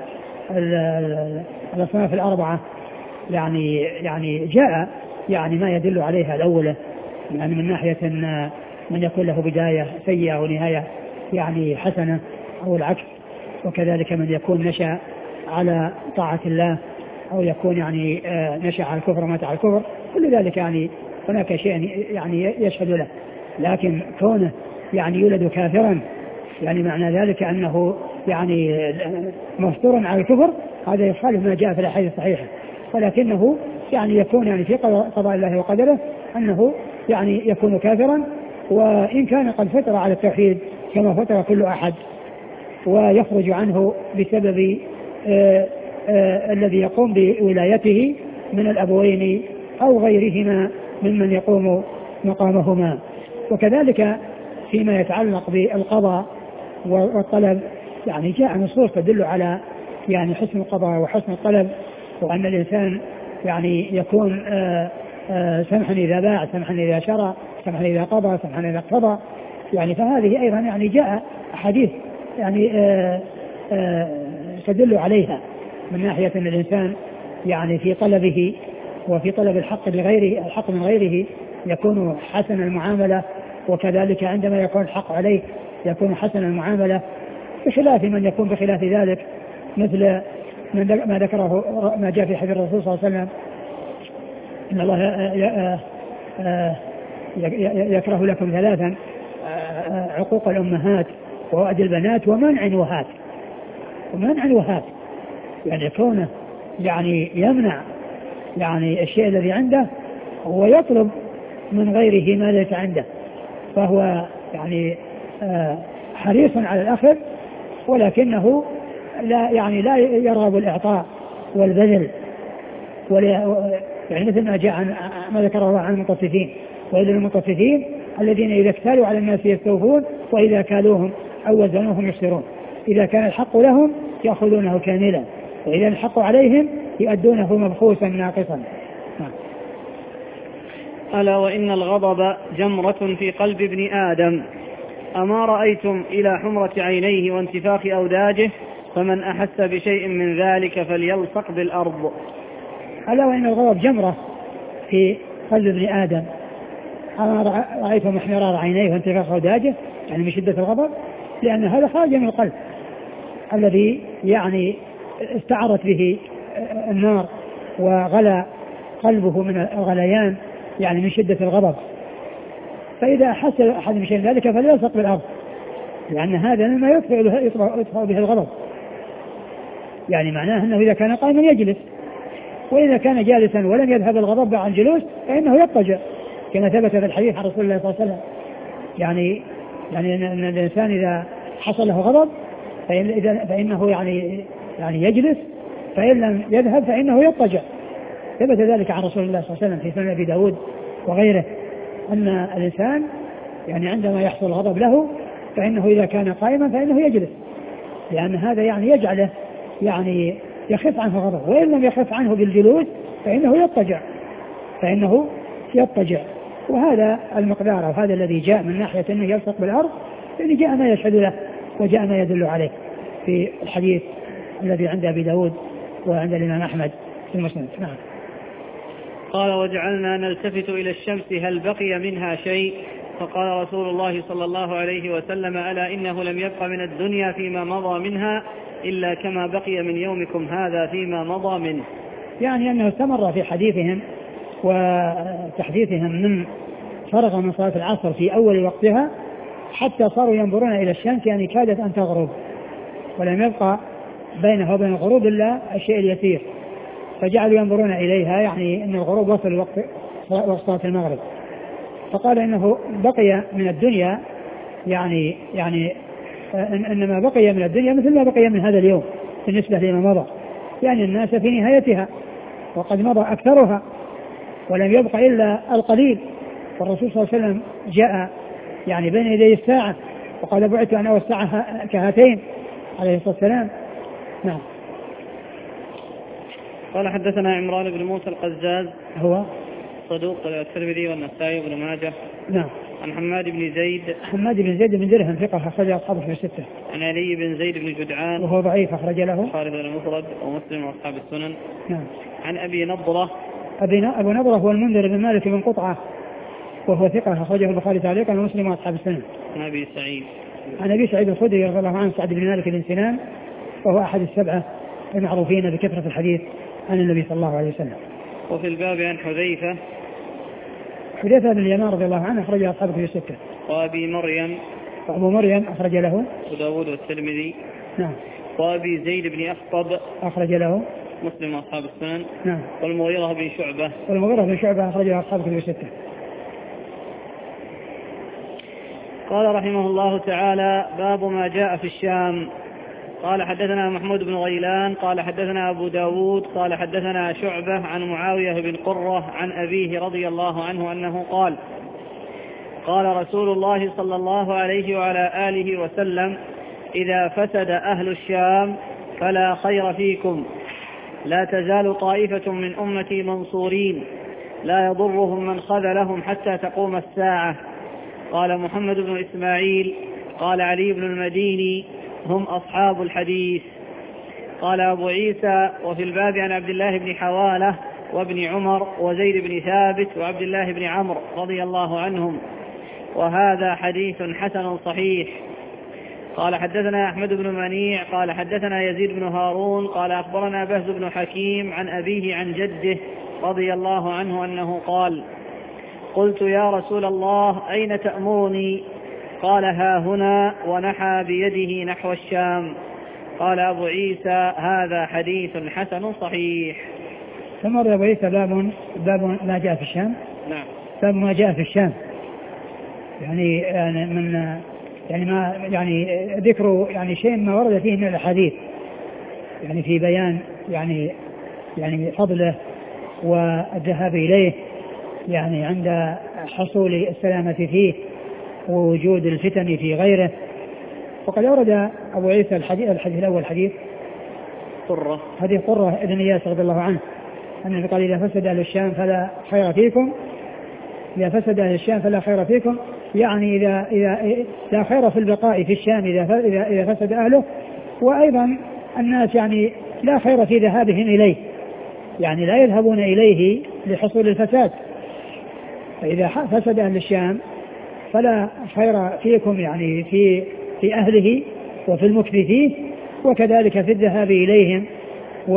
الأصناف الأربعة يعني جاء يعني ما يدل عليها الأولى، يعني من ناحية من يكون له بداية سيئة ونهاية يعني حسنة أو العكس، وكذلك من يكون نشأ على طاعة الله أو يكون يعني نشأ على الكفر ومات على الكفر، كل ذلك يعني هناك شيء يعني يشهد له. لكن كونه يعني يولد كافرا يعني معنى ذلك أنه يعني مفطور على الكفر، هذا يخالف ما جاء في الأحاديث الصحيحة، ولكنه يعني يكون يعني في قضاء الله وقدره أنه يعني يكون كافرا، وإن كان قد فطر على التوحيد كما فطر كل أحد، ويخرج عنه بسبب الذي يقوم بولايته من الأبوين أو غيرهما ممن يقوم مقامهما. وكذلك فيما يتعلق بالقضاء والطلب يعني جاء نصوص تدل على يعني حسن القضاء وحسن الطلب، وأن الإنسان يعني يكون سمحا إذا باع، سمحا إذا شرى، سمحا إذا قضى، سمحا إذا اقتضى، يعني فهذه أيضا يعني جاء أحاديث يعني تدل عليها من ناحية أن الإنسان يعني في طلبه وفي طلب الحق لغيره، الحق من غيره، يكون حسن المعاملة وكذلك عندما يكون الحق عليه يكون حسن المعاملة، بخلاف من يكون بخلاف ذلك، مثل ما ذكره ما جاء في حديث الرسول صلى الله عليه وسلم إن الله يكره لكم ثلاثا: عقوق الأمهات ووعد البنات ومنع وهات. يعني كونه يعني يمنع يعني الشيء الذي عنده ويطلب من غيره ما ليس عنده، فهو يعني حريص على الأخذ، ولكنه لا يرغب الإعطاء والبذل، يعني مثل ما جاء ما ذكره عن المطففين: وإلى المطففين الذين إذا اكتالوا على الناس يستوفون وإذا كالوهم أو وزنوهم يخسرون. إذا كان الحق لهم يأخذونه كاملا، وإذا الحق عليهم يؤدونه مبخوسا ناقصا. ألا وإن الغضب جمرة في قلب ابن آدم، أما رأيتم إلى حمرة عينيه وانتفاخ أوداجه، فمن أحس بشيء من ذلك فليلصق بالأرض. ألا وإن الغضب جمرة في قلب ابن آدم، أما رأيتم احمرار عينيه وانتفاخ أوداجه، يعني من شدة الغضب، لأن هذا خارج من القلب الذي يعني استعرت به النار وغلى قلبه من الغليان، يعني من شدة الغضب. فإذا أحس أحد بشيء ذلك فليلصق بالأرض، لأن هذا مما يطفأ به الغضب. يعني معناه أنه إذا كان قائما يجلس، وإذا كان جالسا ولم يذهب الغضب عن الجلوس فإنه يضطجع، كما ثبت في الحديث عن رسول الله صلى الله عليه وسلم. يعني أن الإنسان إذا حصل له غضب فإنه يعني يجلس، فإن لم يذهب فإنه يضطجع. ثبت ذلك عن رسول الله صلى الله عليه وسلم في سنن أبي داود وغيره، أن الإنسان يعني عندما يحصل الغضب له فإنه إذا كان قائما فإنه يجلس، لأن هذا يعني يجعله يعني يخف عنه غضب، وإن لم يخف عنه بالجلوس فإنه يضطجع. وهذا المقدار، وهذا الذي جاء من ناحية أنه يلصق بالأرض، لأن جاء ما يشهد له وجاء ما يدل عليه في الحديث الذي عند أبي داود وعند الإمام أحمد في المسند. نعم. قال: وجعلنا نلتفت إلى الشمس هل بقي منها شيء؟ فقال رسول الله صلى الله عليه وسلم: ألا إنه لم يبق من الدنيا فيما مضى منها إلا كما بقي من يومكم هذا فيما مضى منه. يعني أنه استمر في حديثهم وتحديثهم من فرغ من صلاة العصر في أول وقتها حتى صاروا ينظرون إلى الشمس، يعني كادت أن تغرب، ولم يبقى بينها وبين الغروب إلا الشيء اليسير، فجعلوا ينظرون إليها، يعني أن الغروب وصل وقت صلاة المغرب. فقال إنه بقي من الدنيا يعني إنما بقي من الدنيا مثل ما بقي من هذا اليوم بالنسبة لما مضى، يعني الناس في نهايتها وقد مضى أكثرها ولم يبق إلا القليل. والرسول صلى الله عليه وسلم جاء يعني بين يدي الساعة وقال: بعثت أنا والساعة كهاتين عليه الصلاة والسلام. نعم. قال: حدثنا عمران بن موسى القزاز، هو صدوق الترمذي والنسائي وابن ماجه. نعم. عن حماد بن زيد بن درهم ثقة أخرج أصحابه في الستة. عن علي بن زيد بن جدعان وهو ضعيف أخرج له البخاري المفرد ومسلم وأصحاب السنن. نعم. عن أبي نضرة أبو نضرة هو المنذر بن مالك بن قطعة وهو ثقة أخرجه البخاري تعليقا ومسلم وأصحاب السنن. عن أبي سعيد الخدري رضي الله عنه سعد بن مالك بن سنان، وهو أحد السبعة المعروفين بكثرة الحديث عن النبي صلى الله عليه وسلم. وفي الباب عن حذيفة بن اليمان رضي الله عنه أخرج أصحابه في الستة. وأبي مريم أخرج له وداود والترمذي. نعم. وأبي زيد بن أخطب أخرج له مسلم وأصحاب السنن. نعم. والمغيرة بن شعبة أخرج أصحابه في الستة. قال رحمه الله تعالى: باب ما جاء في الشام. قال: حدثنا محمود بن غيلان قال حدثنا أبو داود قال حدثنا شعبة عن معاوية بن قرة عن أبيه رضي الله عنه أنه قال: قال رسول الله صلى الله عليه وعلى آله وسلم: إذا فسد أهل الشام فلا خير فيكم، لا تزال طائفة من أمتي منصورين، لا يضرهم من خذلهم حتى تقوم الساعة. قال محمد بن إسماعيل قال علي بن المديني: هم أصحاب الحديث. قال أبو عيسى: وفي الباب عن عبد الله بن حوالة وابن عمر وزيد بن ثابت وعبد الله بن عمرو رضي الله عنهم وهذا حديث حسن صحيح. قال حدثنا أحمد بن منيع قال حدثنا يزيد بن هارون قال أخبرنا بهز بن حكيم عن أبيه عن جده رضي الله عنه أنه قال: قلت يا رسول الله أين تأمرني؟ قال: ها هنا، ونحى بيده نحو الشام. قال أبو عيسى: هذا حديث حسن صحيح. ثم أبو عيسى باب ما جاء في الشام. نعم. باب ما جاء في الشام، يعني من ما يعني ذكر يعني شيء ما ورد فيه من الحديث، يعني في بيان يعني فضله والذهاب إليه، يعني عند حصول السلامة فيه ووجود الفتن في غيره. وقد أورد أبو عيسى الحديث الأول حديث قرة ابن إياس رضي الله عنه أنه قال: إذا فسد أهل الشام فلا خير فيكم. إذا فسد أهل الشام فلا خير فيكم، يعني إذا لا خير في البقاء في الشام إذا فسد أهله، وأيضا الناس يعني لا خير في ذهابهم إليه، يعني لا يذهبون إليه لحصول الفساد. فإذا فسد أهل الشام فلا خير فيكم، يعني في أهله وفي المكث فيه، وكذلك في الذهاب إليهم و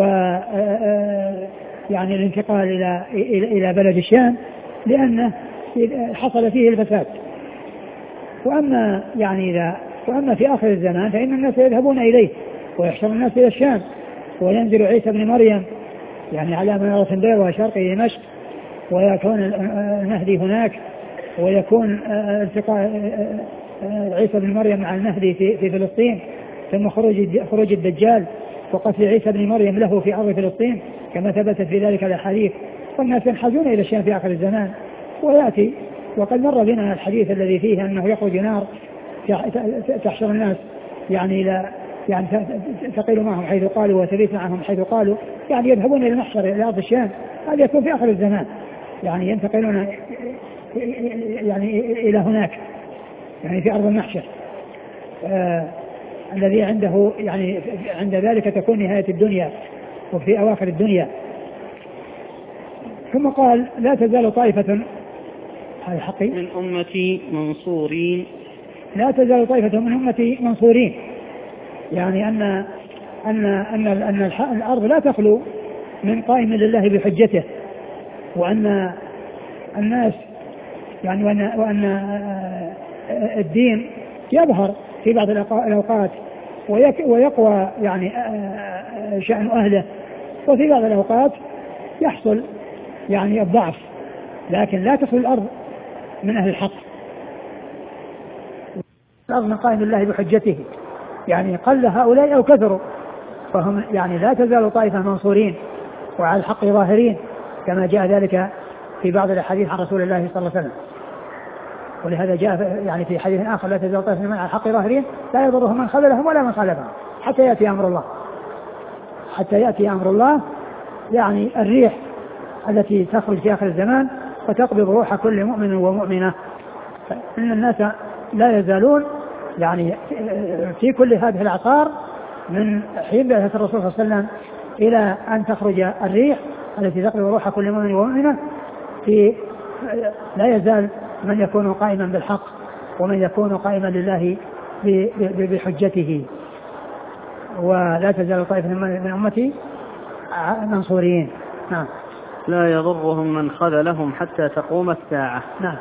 يعني الانتقال إلى بلد الشام، لأنه حصل فيه الفساد. وأما في آخر الزمان فإن الناس يذهبون إليه ويحشر الناس إلى الشام، وينزل عيسى بن مريم يعني على منارة بيضاء شرقي دمشق، ويكون المهدي هناك، ويكون التقاء عيسى بن مريم مع المهدي في فلسطين، ثم خروج الدجال وقتل عيسى بن مريم له في أرض فلسطين كما ثبتت في ذلك الأحاديث. والناس ينحازون إلى الشام في آخر الزمان. ويأتي وقد مر بنا الحديث الذي فيه أنه يخرج نار تحشر الناس يعني تقيل معهم حيث قالوا وتبيت معهم حيث قالوا، يعني يذهبون إلى المحشر إلى أرض الشام. هذا يكون في آخر الزمان، يعني ينتقلون يعني إلى هناك، يعني في أرض المحشر الذي عنده، يعني عند ذلك تكون نهاية الدنيا وفي أواخر الدنيا. ثم قال: لا تزال طائفة هذا حقي من أمتي منصورين. لا تزال طائفة من أمتي منصورين، يعني أن الأرض لا تخلو من قائم لله بحجته، وأن الناس يعني وأن الدين يظهر في بعض الأوقات ويقوى يعني شأن أهله، وفي بعض الأوقات يحصل يعني الضعف، لكن لا تخلو الأرض من أهل الحق. الأرض من قائم الله بحجته، يعني قل هؤلاء أو كثروا فهم يعني لا تزال طائفة منصورين وعلى الحق ظاهرين، كما جاء ذلك في بعض الحديث عن رسول الله صلى الله عليه وسلم. ولهذا جاء يعني في حديث آخر: لا تزال طائفة من على الحق ظاهرين لا يضرهم من خذلهم ولا من خالفهم حتى يأتي أمر الله. حتى يأتي أمر الله، يعني الريح التي تخرج في آخر الزمان وتقبض روح كل مؤمن ومؤمنة. إن الناس لا يزالون يعني في كل هذه الأعصار من حين بعثة الرسول صلى الله عليه وسلم إلى أن تخرج الريح التي تقبض روح كل مؤمن ومؤمنة، لا يزال من يكون قائما بالحق ومن يكون قائما لله بحجته. ولا تزال طائفة من أمتي منصورين. نعم. لا يضرهم من خذلهم حتى تقوم الساعة. نعم.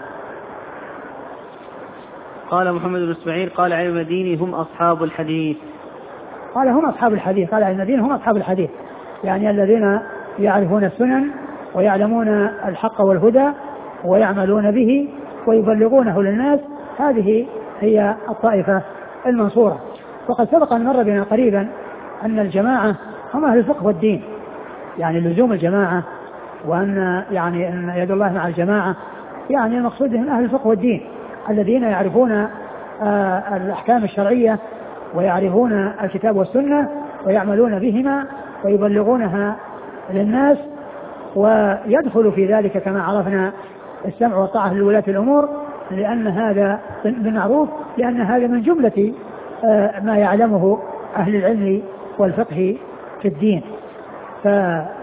قال محمد بن اسماعيل قال علي المديني: هم أصحاب الحديث. قال هم أصحاب الحديث. قال علي المديني: هم أصحاب الحديث، يعني الذين يعرفون السنن ويعلمون الحق والهدى ويعملون به ويبلغونه للناس. هذه هي الطائفة المنصورة. وقد سبق أن مر بنا قريبا أن الجماعة هم أهل الفقه والدين، يعني لزوم الجماعة، وأن يعني أن يد الله مع الجماعة، يعني المقصود هم أهل الفقه والدين الذين يعرفون الأحكام الشرعية ويعرفون الكتاب والسنة ويعملون بهما ويبلغونها للناس. ويدخل في ذلك كما عرفنا السمع والطاعة لولاة الأمور، لأن هذا بالمعروف، لأن هذا من جملة ما يعلمه أهل العلم والفقه في الدين.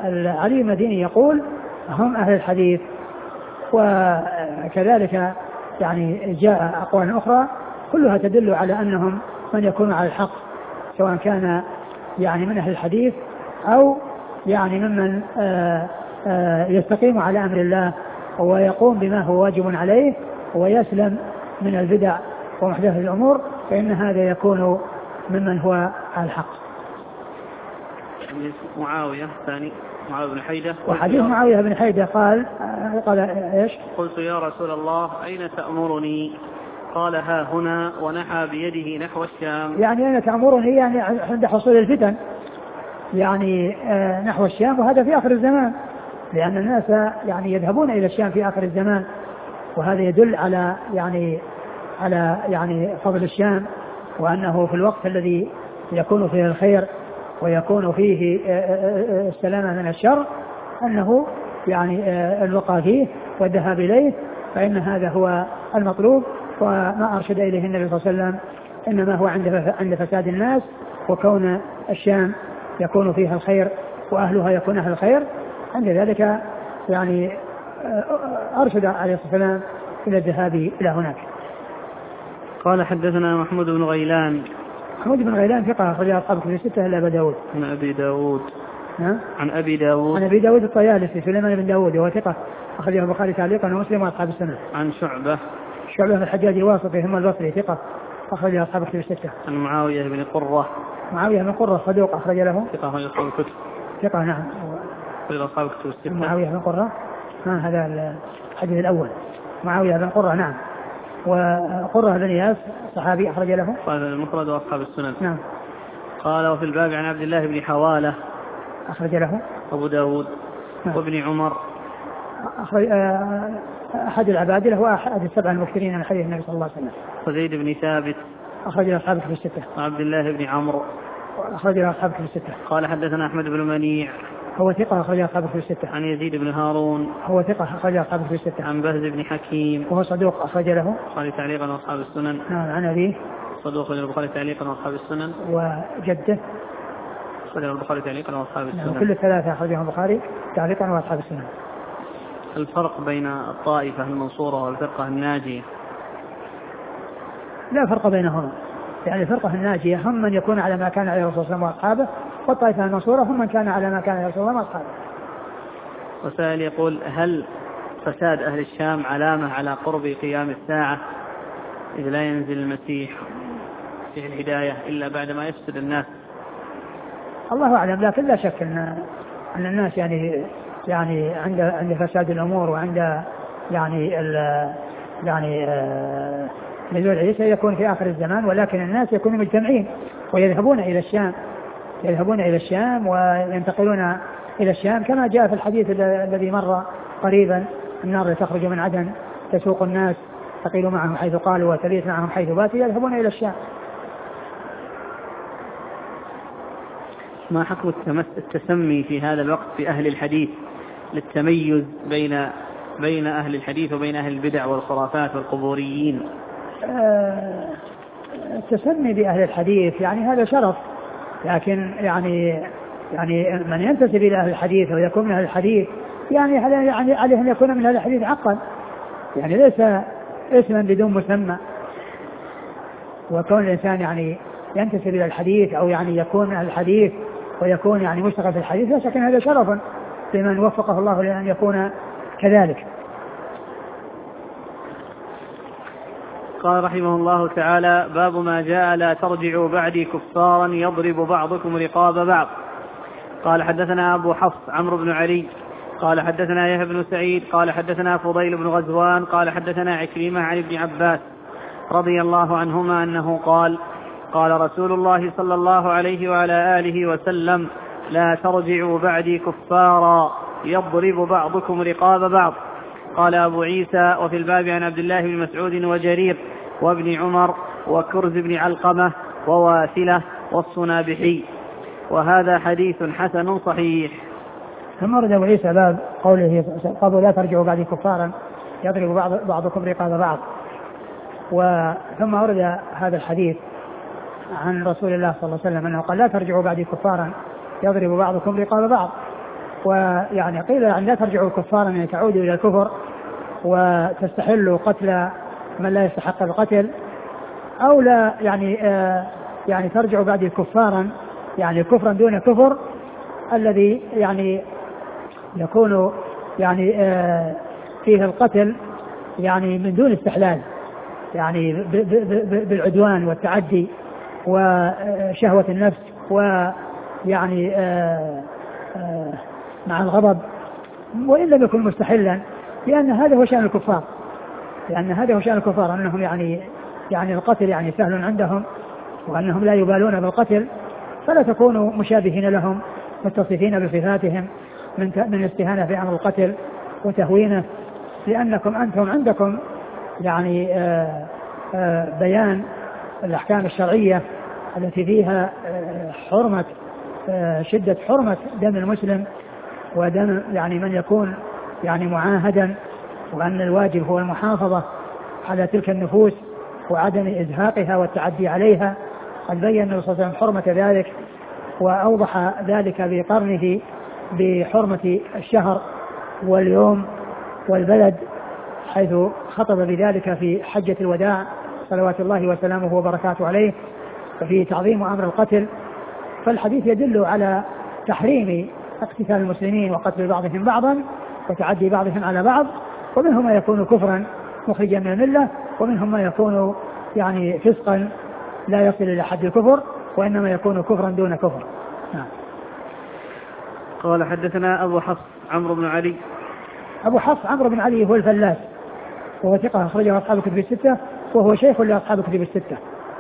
فالعلي المديني يقول: هم أهل الحديث. وكذلك يعني جاء أقوال أخرى كلها تدل على أنهم من يكون على الحق، سواء كان يعني من أهل الحديث أو يعني ممن يستقيم على أمر الله ويقوم بما هو واجب عليه ويسلم من البدع ومحدثات الأمور، فإن هذا يكون ممن هو على الحق. معاوية الثاني معاوية بن حيدة. وحديث معاوية بن حيدة قال إيش؟ قلت يا رسول الله أين تأمرني؟ قال ها هنا، ونحى بيده نحو الشام. يعني أين تأمرني؟ يعني عند حصول الفتن، يعني نحو الشام، وهذا في آخر الزمان، لأن الناس يعني يذهبون إلى الشام في آخر الزمان، وهذا يدل على يعني فضل الشام، وأنه في الوقت الذي يكون فيه الخير ويكون فيه السلامة من الشر أنه يعني الوقى فيه والذهاب إليه، فإن هذا هو المطلوب. وما أرشد إليه النبي صلى الله عليه وسلم إنما هو عند فساد الناس، وكون الشام يكون فيها الخير وأهلها يكون أهل الخير، عند ذلك يعني أرشد عليه الصلاة والسلام إلى الذهاب إلى هناك. قال حدثنا محمود بن غيلان. محمود بن غيلان ثقة أخرج أصحاب كتب الستة إلا أبا داود. عن أبي داود. عن أبي داود الطيالسي سليمان بن داود وهو ثقة أخرجه البخاري تعليقا ومسلم وأصحاب السنة. عن شعبة بن الحجاج واسطي ثم البصري ثقة أخرج أصحاب كتب الستة. عن معاوية بن قرة صدوق أخرج له ثقة أخرج أصحاب الكتب. ثقة نعم أخرج أصحاب الكتب الستة. معاوية بن قرة هذا الحديث الأول. معاوية بن قرة نعم، وقرة بن إياس صحابي أخرج له قال المفرد وأصحاب السنن. نعم. قال وفي الباب عن عبد الله بن حوالة أخرج له أبو داود. نعم. وابن عمر أحد العبادلة هو أحد السبع المكثرين من حديث النبي صلى الله عليه وسلم. وزيد بن ثابت أخرج له أصحاب كتب الستة. وعبد الله بن عمرو أخرج له أصحاب كتب الستة. قال حدثنا أحمد بن منيع هو ثقة أخرج له أصحاب كتب الستة. عن يزيد بن هارون هو ثقة أخرج له أصحاب كتب الستة. عن بهز بن حكيم وهو صدوق أخرج له البخاري تعليقا وأصحاب السنن. نعم. عن أبيه صدوق البخاري تعليقا وأصحاب السنن. وجده أخرجه البخاري تعليقا وأصحاب السنن. نعم. كل الثلاثة أخرجهم البخاري تعليقا وأصحاب السنن. الفرق بين الطائفة المنصورة والفرقة الناجية؟ لا فرق بينهما، يعني الفرقة الناجية هم من يكون على ما كان عليه الرسول صلى الله عليه وسلم وأصحابه، والطائفة المنصورة هم من كان على ما كان عليه الرسول صلى الله عليه وسلم وأصحابه. وسائل يقول هل فساد أهل الشام علامة على قرب قيام الساعة إذ لا ينزل المسيح في الهداية إلا بعدما يفسد الناس؟ الله أعلم، لكن لا شك أن الناس يعني عند فساد الأمور وعند نزول عيسى يكون في آخر الزمان، ولكن الناس يكونوا مجتمعين ويذهبون إلى الشام وينتقلون إلى الشام، كما جاء في الحديث الذي مر قريبا: النار تخرج من عدن تسوق الناس تقيل معهم حيث قالوا وتبيت معهم حيث باتوا، يذهبون إلى الشام. ما حكم التسمي في هذا الوقت بأهل الحديث للتميز بين أهل الحديث وبين أهل البدع والخرافات والقبوريين؟ التسمي بأهل الحديث يعني هذا شرف، لكن يعني من ينتسب إلى أهل الحديث ويكون من أهل الحديث يعني عليه أن يكون من أهل الحديث حقا، يعني ليس اسما بدون مسمى. وكون الإنسان يعني ينتسب إلى الحديث أو يعني يكون من أهل الحديث ويكون يعني مشتغل في الحديث، لا شك أن هذا شرف لمن وفقه الله لأن يكون كذلك. قال رحمه الله تعالى: باب ما جاء لا ترجعوا بعدي كفارا يضرب بعضكم رقاب بعض. قال حدثنا أبو حفص عمرو بن علي قال حدثنا يحيى بن سعيد قال حدثنا فضيل بن غزوان قال حدثنا عكرمة عن ابن عباس رضي الله عنهما أنه قال: قال رسول الله صلى الله عليه وعلى آله وسلم: لا ترجعوا بعدي كفارا يضرب بعضكم رقاب بعض. قال أبو عيسى: وفي الباب عن عبد الله بن مسعود وجرير وابن عمر وكرز بن علقمة وواثلة والصنابحي، وهذا حديث حسن صحيح. ثم ورد أبو عيسى باب قوله: قالوا لا ترجعوا بعدي كفارا يضرب بعضكم رقاب بعض. ثم ورد هذا الحديث عن رسول الله صلى الله عليه وسلم أنه قال: لا ترجعوا بعدي كفارا يضرب بعضكم رقاب بعض. ويعني قيل يعني لا ترجعوا كفارا، يعني تعودوا إلى الكفر وتستحلوا قتل من لا يستحق القتل، أو لا يعني ترجع بعد كفارا، يعني كفرا دون كفر الذي يعني يكون يعني فيه القتل يعني من دون استحلال، يعني بالعدوان والتعدي وشهوة النفس ويعني مع الغضب، وإن لم يكن مستحلا، لأن هذا هو شأن الكفار، أنهم يعني القتل يعني سهل عندهم، وأنهم لا يبالون بالقتل، فلا تكونوا مشابهين لهم متصفين بصفاتهم من الاستهانة في أمر القتل وتهوينه، لأنكم أنتم عندكم يعني بيان الأحكام الشرعية التي فيها حرمة شدة حرمة دم المسلم ودم يعني من يكون يعني معاهدا، وأن الواجب هو المحافظة على تلك النفوس وعدم إزهاقها والتعدي عليها. قد بين النبي صلى الله عليه وسلم حرمة ذلك، وأوضح ذلك بقرنه بحرمة الشهر واليوم والبلد، حيث خطب بذلك في حجة الوداع صلوات الله وسلامه وبركاته عليه، وفي تعظيم أمر القتل. فالحديث يدل على تحريم اقتتال المسلمين وقتل بعضهم بعضا وتعدي بعضهم على بعض، ومنهم ما يكون كفرا مخرجا من الملة، ومنهم ما يكون يعني فسقا لا يصل إلى حد الكفر، وإنما يكون كفرا دون كفر. نعم. قال حدثنا أبو حفص عمرو بن علي. أبو حفص عمرو بن علي هو الفلاس، وهو ثقة أخرجه أصحاب الكتب الستة، وهو شيخ لأصحاب الكتب الستة.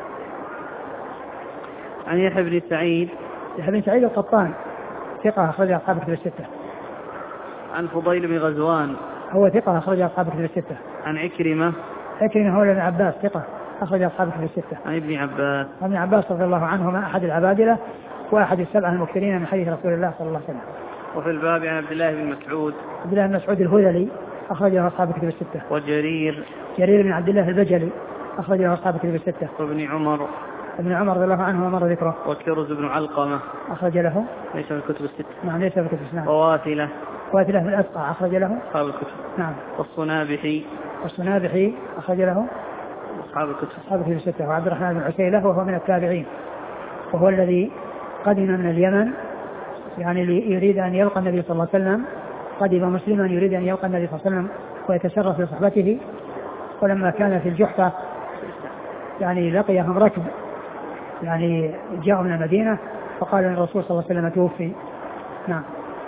عن يحيى بن سعيد. يحيى بن سعيد القطان ثقة أخرجه أصحاب الكتب الستة. عن فضيل بن غزوان. هو ثقة أخرجه أصحاب الكتب الستة. عن عكرمة. عكرمة هو ابن عباس ثقة أخرج أصحاب الكتب الستة. عن ابن عباس. ابن عباس رضي الله عنهما أحد العبادلة وأحد السبعة المكثرين من حديث رسول الله صلى الله عليه وسلم. وفي الباب عن عبد الله بن مسعود. عبد الله بن مسعود الهذلي أخرجه أصحاب الكتب الستة. وجرير. جرير بن عبد الله البجلي أخرجه أصحاب الكتب الستة. وابن عمر. ابن عمر رضي الله عنه مر ذكره. وكرز بن علقمة. أخرج له. ليس من الكتب الستة. نعم ليس من الكتب الستة. وواثلة. واثلة بن الأسقع أخرج له أصحاب الكتب. نعم. والصنابحي أخرج له أصحاب الكتب الستة. وعبد الرحمن بن عسيلة وهو من التابعين، وهو الذي قدم من اليمن يعني يريد أن يلقى النبي صلى الله عليه وسلم، قدم مسلما يريد أن يلقى النبي صلى الله عليه وسلم ويتشرف بصحبته، ولما كان في الجحفة يعني لقيهم ركب يعني جاءوا من المدينة، فقال الرسول صلى الله عليه وسلم توفي. نعم.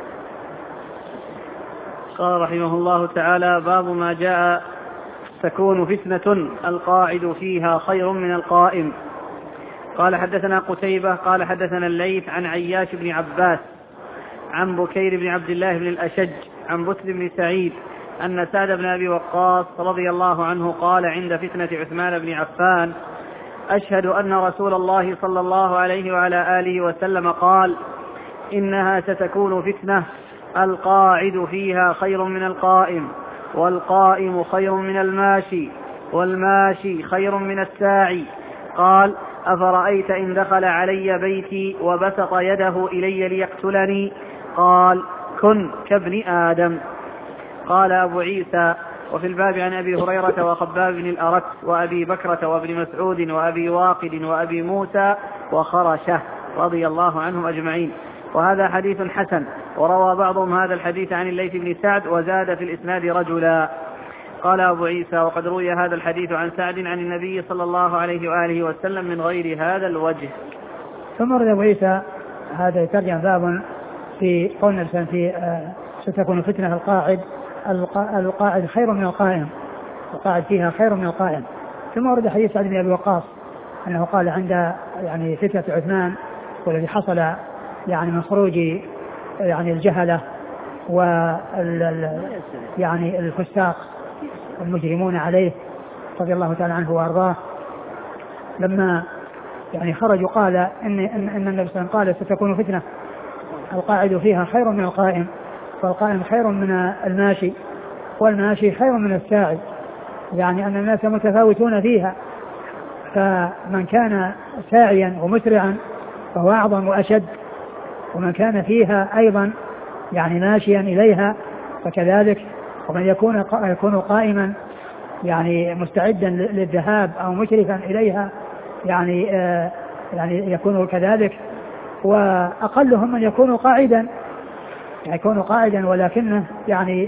قال رحمه الله تعالى: باب ما جاء تكون فتنة القاعد فيها خير من القائم. قال حدثنا قتيبة قال حدثنا الليث عن عياش بن عباس عن بكير بن عبد الله بن الأشج عن بسر بن سعيد أن سعد بن أبي وقاص رضي الله عنه قال عند فتنة عثمان بن عفان: أشهد أن رسول الله صلى الله عليه وعلى آله وسلم قال: إنها ستكون فتنة القاعد فيها خير من القائم، والقائم خير من الماشي، والماشي خير من الساعي. قال: أفرأيت إن دخل علي بيتي وبسط يده إلي ليقتلني؟ قال: كن كابن آدم. قال أبو عيسى: وفي الباب عن أبي هريرة وخباب بن الأرت وأبي بكرة وابن مسعود وأبي واقد وأبي موسى وخرشة رضي الله عنهم أجمعين. وهذا حديث حسن. وروى بعضهم هذا الحديث عن الليث بن سعد وزاد في الإسناد رجلا. قال أبو عيسى: وقد روي هذا الحديث عن سعد عن النبي صلى الله عليه وآله وسلم من غير هذا الوجه. ثم رد أبو عيسى هذا يترجم باب في قول في ستكون فتنة القاعد خير من القائم، القاعد فيها خير من القائم. ثم ورد حديث سعد بن أبي وقاص أنه قال عند يعني فتنة عثمان والذي حصل يعني من خروج يعني الجهلة يعني الفساق المجرمون عليه رضي الله تعالى عنه وارضاه، لما يعني خرجوا قال ان النبي صلى الله عليه وسلم قال ستكون فتنة القاعد فيها خير من القائم، والقائم خير من الماشي، والماشي خير من الساعي، يعني ان الناس متفاوتون فيها، فمن كان ساعيا ومسرعا فهو اعظم واشد، ومن كان فيها ايضا يعني ماشيا اليها فكذلك، ومن يكون قائما يعني مستعدا للذهاب أو مشرفا إليها يعني يعني يكون كذلك. وأقلهم من يكون قاعدا، يكون قاعدا ولكنه يعني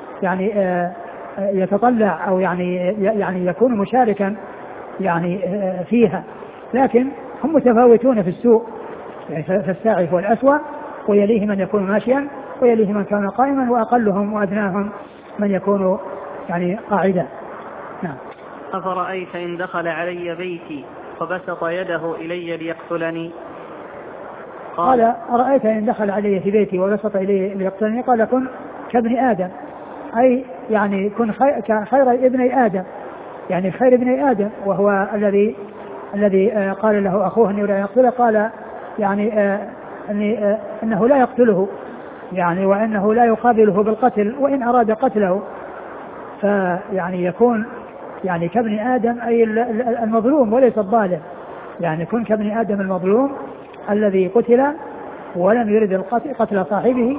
يتطلع أو يعني يكون مشاركا يعني فيها، لكن هم متفاوتون في السوء، يعني فالساعي هو الأسوأ، ويليه من يكون ماشيا، ويليه من كان قائما، وأقلهم وأدناهم من يكون يعني قاعدا. نعم. أفرأيت إن دخل علي بيتي فبسط يده إلي ليقتلني؟ قال أرأيت إن دخل علي في بيتي وبسط إلي ليقتلني؟ قال كن كابن آدم، أي يعني كن خير ابني آدم، يعني خير ابني آدم، وهو الذي قال له أخوه أنه لا يقتله، قال يعني أنه لا يقتله، يعني وأنه لا يقابله بالقتل وإن أراد قتله، فيعني يكون يعني كابن آدم أي المظلوم وليس الظالم، يعني كن كابن آدم المظلوم الذي قتل ولم يرد قتل صاحبه.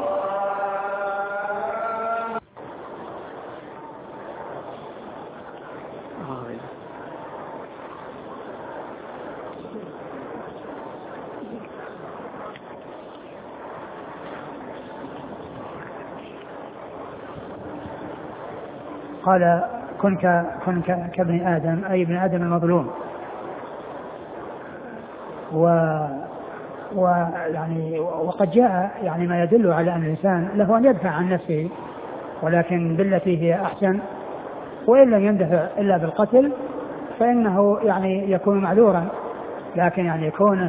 قال كن كابن آدم أي ابن آدم المظلوم. ويعني وقد جاء يعني ما يدل على أن الإنسان له أن يدفع عن نفسه، ولكن بالتي هي أحسن، وإن لم يندفع إلا بالقتل فإنه يعني يكون معذورا، لكن يعني كونه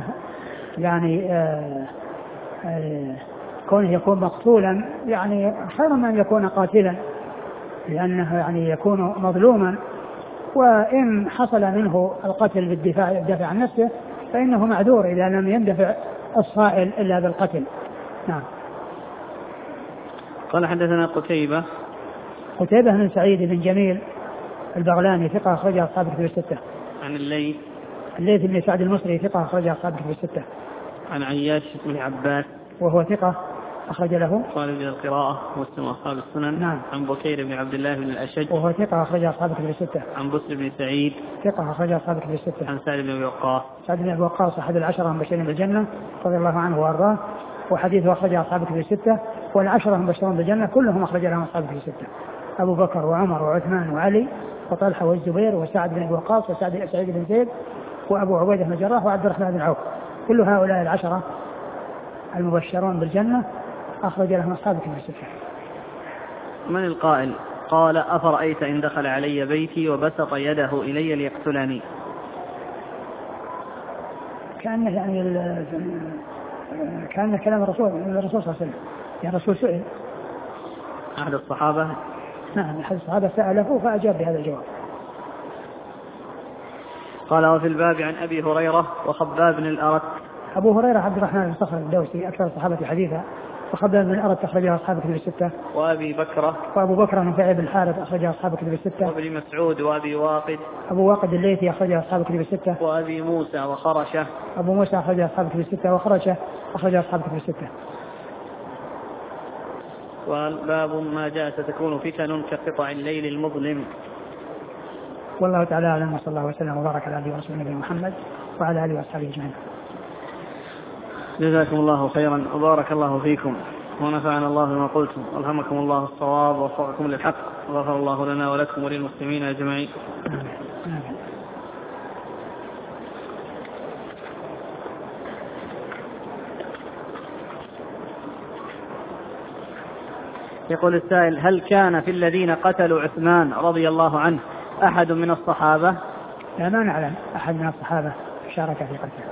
يكون مقتولا يعني خير من أن يكون قاتلا، لأنه يعني يكون مظلوما، وإن حصل منه القتل بالدفاع عن نفسه فإنه معذور إذا لم يندفع الصائل إلا بالقتل. نعم. قال حدثنا قتيبة بن سعيد بن جميل البغلاني ثقة أخرج أصحاب الكتب الستة. عن الليث بن سعد المصري ثقة أخرج أصحاب الكتب الستة. عن عياش بن عباس وهو ثقة أخرج له طالب القراءة ومسلم أصحاب السنن. نعم. عن بكير بن عبد الله بن الأشج وهو ثقة أخرج أصحاب الكتب الستة. عن بسر بن سعيد ثقة أخرج أصحاب الكتب الستة. عن سعد بن أبي وقاص أحد العشرة المبشرين بالجنة رضي الله عنه وأرضاه، وحديثه أخرج أصحاب الكتب الستة، والعشرة المبشرون بالجنة كلهم أخرج لهم أصحاب الكتب الستة: أبو بكر وعمر وعثمان وعلي وطلحة والزبير وسعد بن أبي وقاص وسعيد بن زيد وأبو عبيدة بن الجراح وعبد الرحمن بن عوف، كل هؤلاء العشرة المبشرون بالجنة أخرج لهم أصحاب الكتب الستة. من القائل؟ قال أفرأيت إن دخل علي بيتي وبسط يده إلي ليقتلني؟ كان كلام الرسول صلى الله عليه وسلم، يعني الرسول سئل أحد الصحابة. نعم، أحد الصحابة سأله فأجاب بهذا الجواب. قال وفي الباب عن أبي هريرة وخباب بن الأرت. أبو هريرة عبد الرحمن بن صخر الدوسي أكثر الصحابة حديثا، وخباب بن الأرت أخرجه أصحاب الكتب الستة. وأبو بكر نفيع بن الحارث أخرجه أصحاب الكتب الستة. وابن مسعود وأبي واقد. أبو واقد الليثي أخرجه أصحاب الكتب الستة. وأبي موسى وخرشة. أبو موسى أخرجه أصحاب الكتب الستة، وخرشة أخرجه أصحاب الكتب الستة. والباب ما جاء ستكون فتن كقطع الليل المظلم. والله تعالى أعلم، وصلى الله وسلم وبارك على عبده ورسوله نبينا محمد وعلى آله وأصحابه أجمعين. جزاكم الله خيرا وبارك الله فيكم ونفعنا الله بما قلتم والهمكم الله الصواب ووفقكم للحق وغفر الله لنا ولكم وللمسلمين أجمعين. يقول السائل: هل كان في الذين قتلوا عثمان رضي الله عنه أحد من الصحابة؟ لا، ما نعلم أحد من الصحابة شارك في قتله.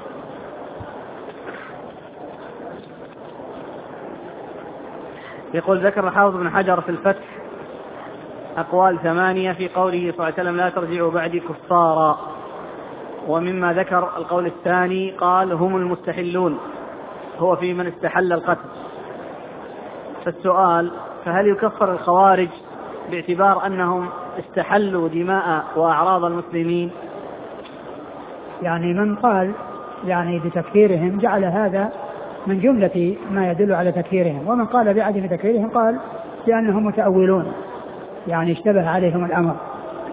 يقول: ذكر الحافظ بن حجر في الفتح أقوال 8 في قوله صلى الله عليه وسلم: لا ترجعوا بعدي كفارا، ومما ذكر القول الثاني قال: هم المستحلون، هو في من استحل القتل. فالسؤال: فهل يكفر الخوارج باعتبار أنهم استحلوا دماء وأعراض المسلمين؟ يعني من قال يعني بتكفيرهم جعل هذا من جملة ما يدل على تكفيرهم، ومن قال بعدم تكفيرهم قال لأنهم متأولون، يعني اشتبه عليهم الأمر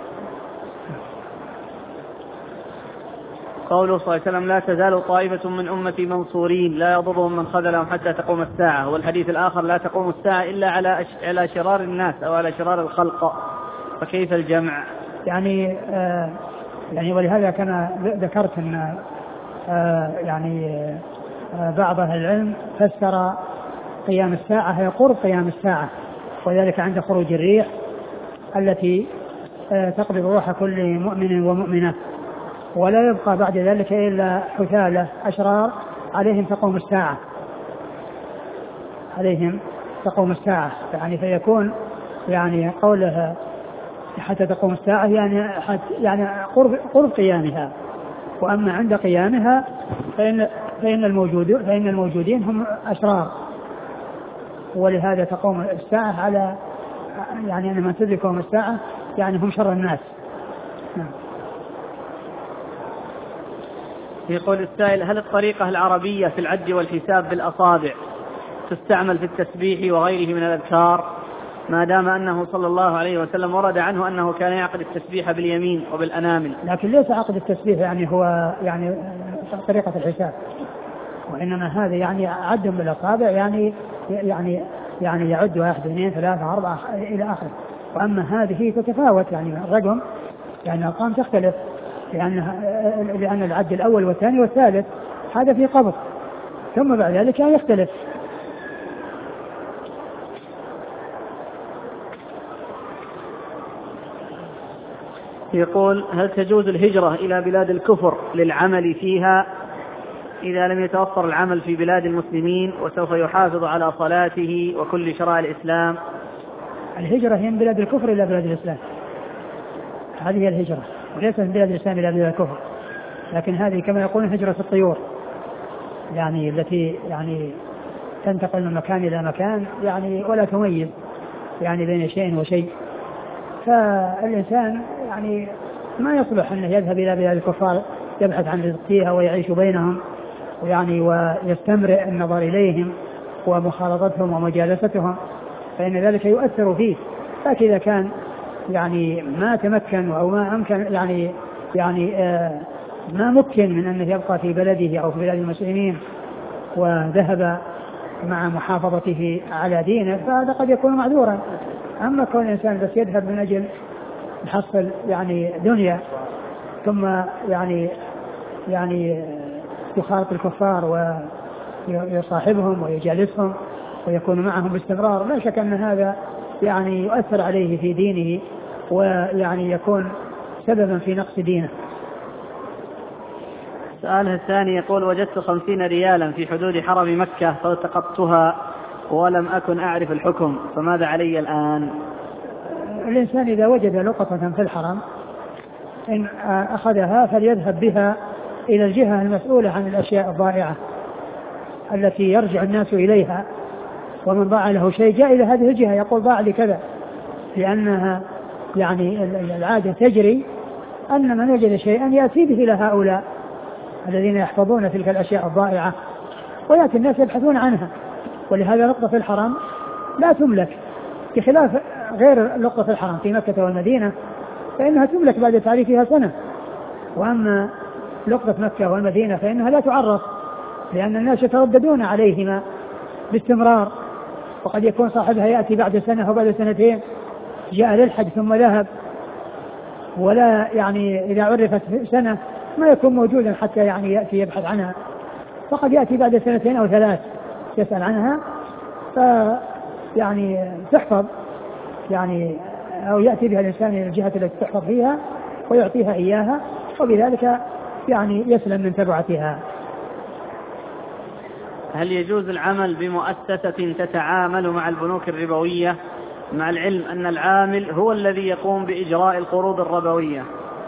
قوله صلى الله عليه وسلم لا تزال طائفة من أمتي منصورين لا يضرهم من خذلهم حتى تقوم الساعة، والحديث الآخر لا تقوم الساعة إلا على شرار الناس أو على شرار الخلق، فكيف الجمع؟ يعني ولهذا كما ذكرت أن بعض أهل العلم فسر قيام الساعة هي قرب قيام الساعة، وذلك عند خروج الريح التي تقبض روح كل مؤمن ومؤمنة، ولا يبقى بعد ذلك إلا حثالة أشرار عليهم تقوم الساعة يعني فيكون يعني قولها حتى تقوم الساعة يعني قرب قيامها. وأما عند قيامها فإن الموجودين هم أشرار، ولهذا تقوم الساعة على يعني أن من تدركهم الساعة يعني هم شر الناس. يقول السائل: هل الطريقة العربية في العد والحساب بالأصابع تستعمل في التسبيح وغيره من الأذكار، ما دام أنه صلى الله عليه وسلم ورد عنه أنه كان يعقد التسبيح باليمين وبالأنامل؟ لكن ليس عقد التسبيح يعني هو يعني طريقة الحساب، وإنما هذا يعني عد بالأصابع يعني يعد 1 2 3 4 إلى آخره. وأما هذه تتفاوت يعني الرقم يعني الأرقام تختلف، لأن العد الأول والثاني والثالث هذا في قبض، ثم بعد ذلك يختلف. يقول: هل تجوز الهجرة إلى بلاد الكفر للعمل فيها إذا لم يتوفر العمل في بلاد المسلمين وسوف يحافظ على صلاته وكل شرائع الإسلام؟ الهجرة هي من بلاد الكفر إلى بلاد الإسلام، هذه هي الهجرة، وليس من بلاد الإسلام إلى بلاد الكفر. لكن هذه كما يقولون هجرة الطيور، يعني التي يعني تنتقل من مكان إلى مكان يعني ولا تميز يعني بين شيء وشيء. فالإنسان يعني ما يصلح أنه يذهب إلى بلاد الكفار يبحث عن رزق فيها ويعيش بينهم يعني ويستمرئ النظر إليهم ومخالطتهم ومجالستهم، فإن ذلك يؤثر فيه. لكن إذا كان يعني ما تمكن أو ما أمكن يعني ما ممكن من أنه يبقى في بلده أو في بلاد المسلمين وذهب مع محافظته على دينه فهذا قد يكون معذورا. أما كون الإنسان بس يذهب من أجل يحصل يعني دنيا ثم يعني يخالط الكفار ويصاحبهم ويجالسهم ويكون معهم باستمرار، لا شك أن هذا يعني يؤثر عليه في دينه ويعني يكون سببا في نقص دينه. سؤاله الثاني يقول: وجدت 50 ريالا في حدود حرم مكة فالتقطتها ولم أكن أعرف الحكم، فماذا علي الآن؟ الإنسان إذا وجد لقطة في الحرم إن أخذها فليذهب بها إلى الجهة المسؤولة عن الأشياء الضائعة التي يرجع الناس إليها، ومن ضاع له شيء جاء إلى هذه الجهة يقول ضاع لي كذا، لأنها يعني العادة تجري أن من وجد شيئا يأتي به إلى هؤلاء الذين يحفظون تلك الأشياء الضائعة ويأتي الناس يبحثون عنها. ولهذا لقطة في الحرم لا تملك، بخلاف غير لقطة في الحرم في مكة والمدينة فإنها تملك بعد تعريفها سنة. وأما لقطة مكة والمدينة فإنها لا تعرف، لأن الناس يترددون عليهما باستمرار، وقد يكون صاحبها يأتي بعد سنة وبعد سنتين، جاء للحج ثم ذهب، ولا يعني إذا عرفت سنة ما يكون موجودا حتى يعني يأتي يبحث عنها، فقد يأتي بعد 2 أو 3 يسأل عنها يعني تحفظ يعني أو يأتي بها الإنسان إلى الجهة التي تحفظ فيها ويعطيها إياها، وبذلك يعني يسلم من تبعتها. هل يجوز العمل بمؤسسة تتعامل مع البنوك الربوية مع العلم أن العامل هو الذي يقوم بإجراء القروض الربوية؟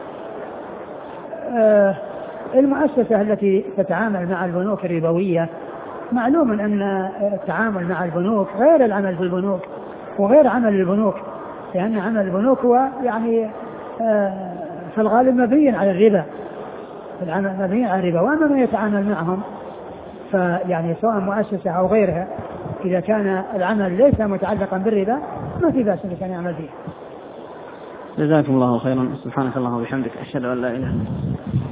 المؤسسة التي تتعامل مع البنوك الربوية معلوم أن التعامل مع البنوك غير العمل في البنوك وغير عمل البنوك، لأن عمل البنوك هو يعني في الغالب مبني على الربا، العمل مبني على الربا. وأما من يتعامل معهم فيعني سواء مؤسسة أو غيرها إذا كان العمل ليس متعلقا بالربا ما في بأس أن كان يعمل فيه. جزاكم الله خيرا. سبحانك اللهم وبحمدك، أشهد أن لا إله إلا أنت.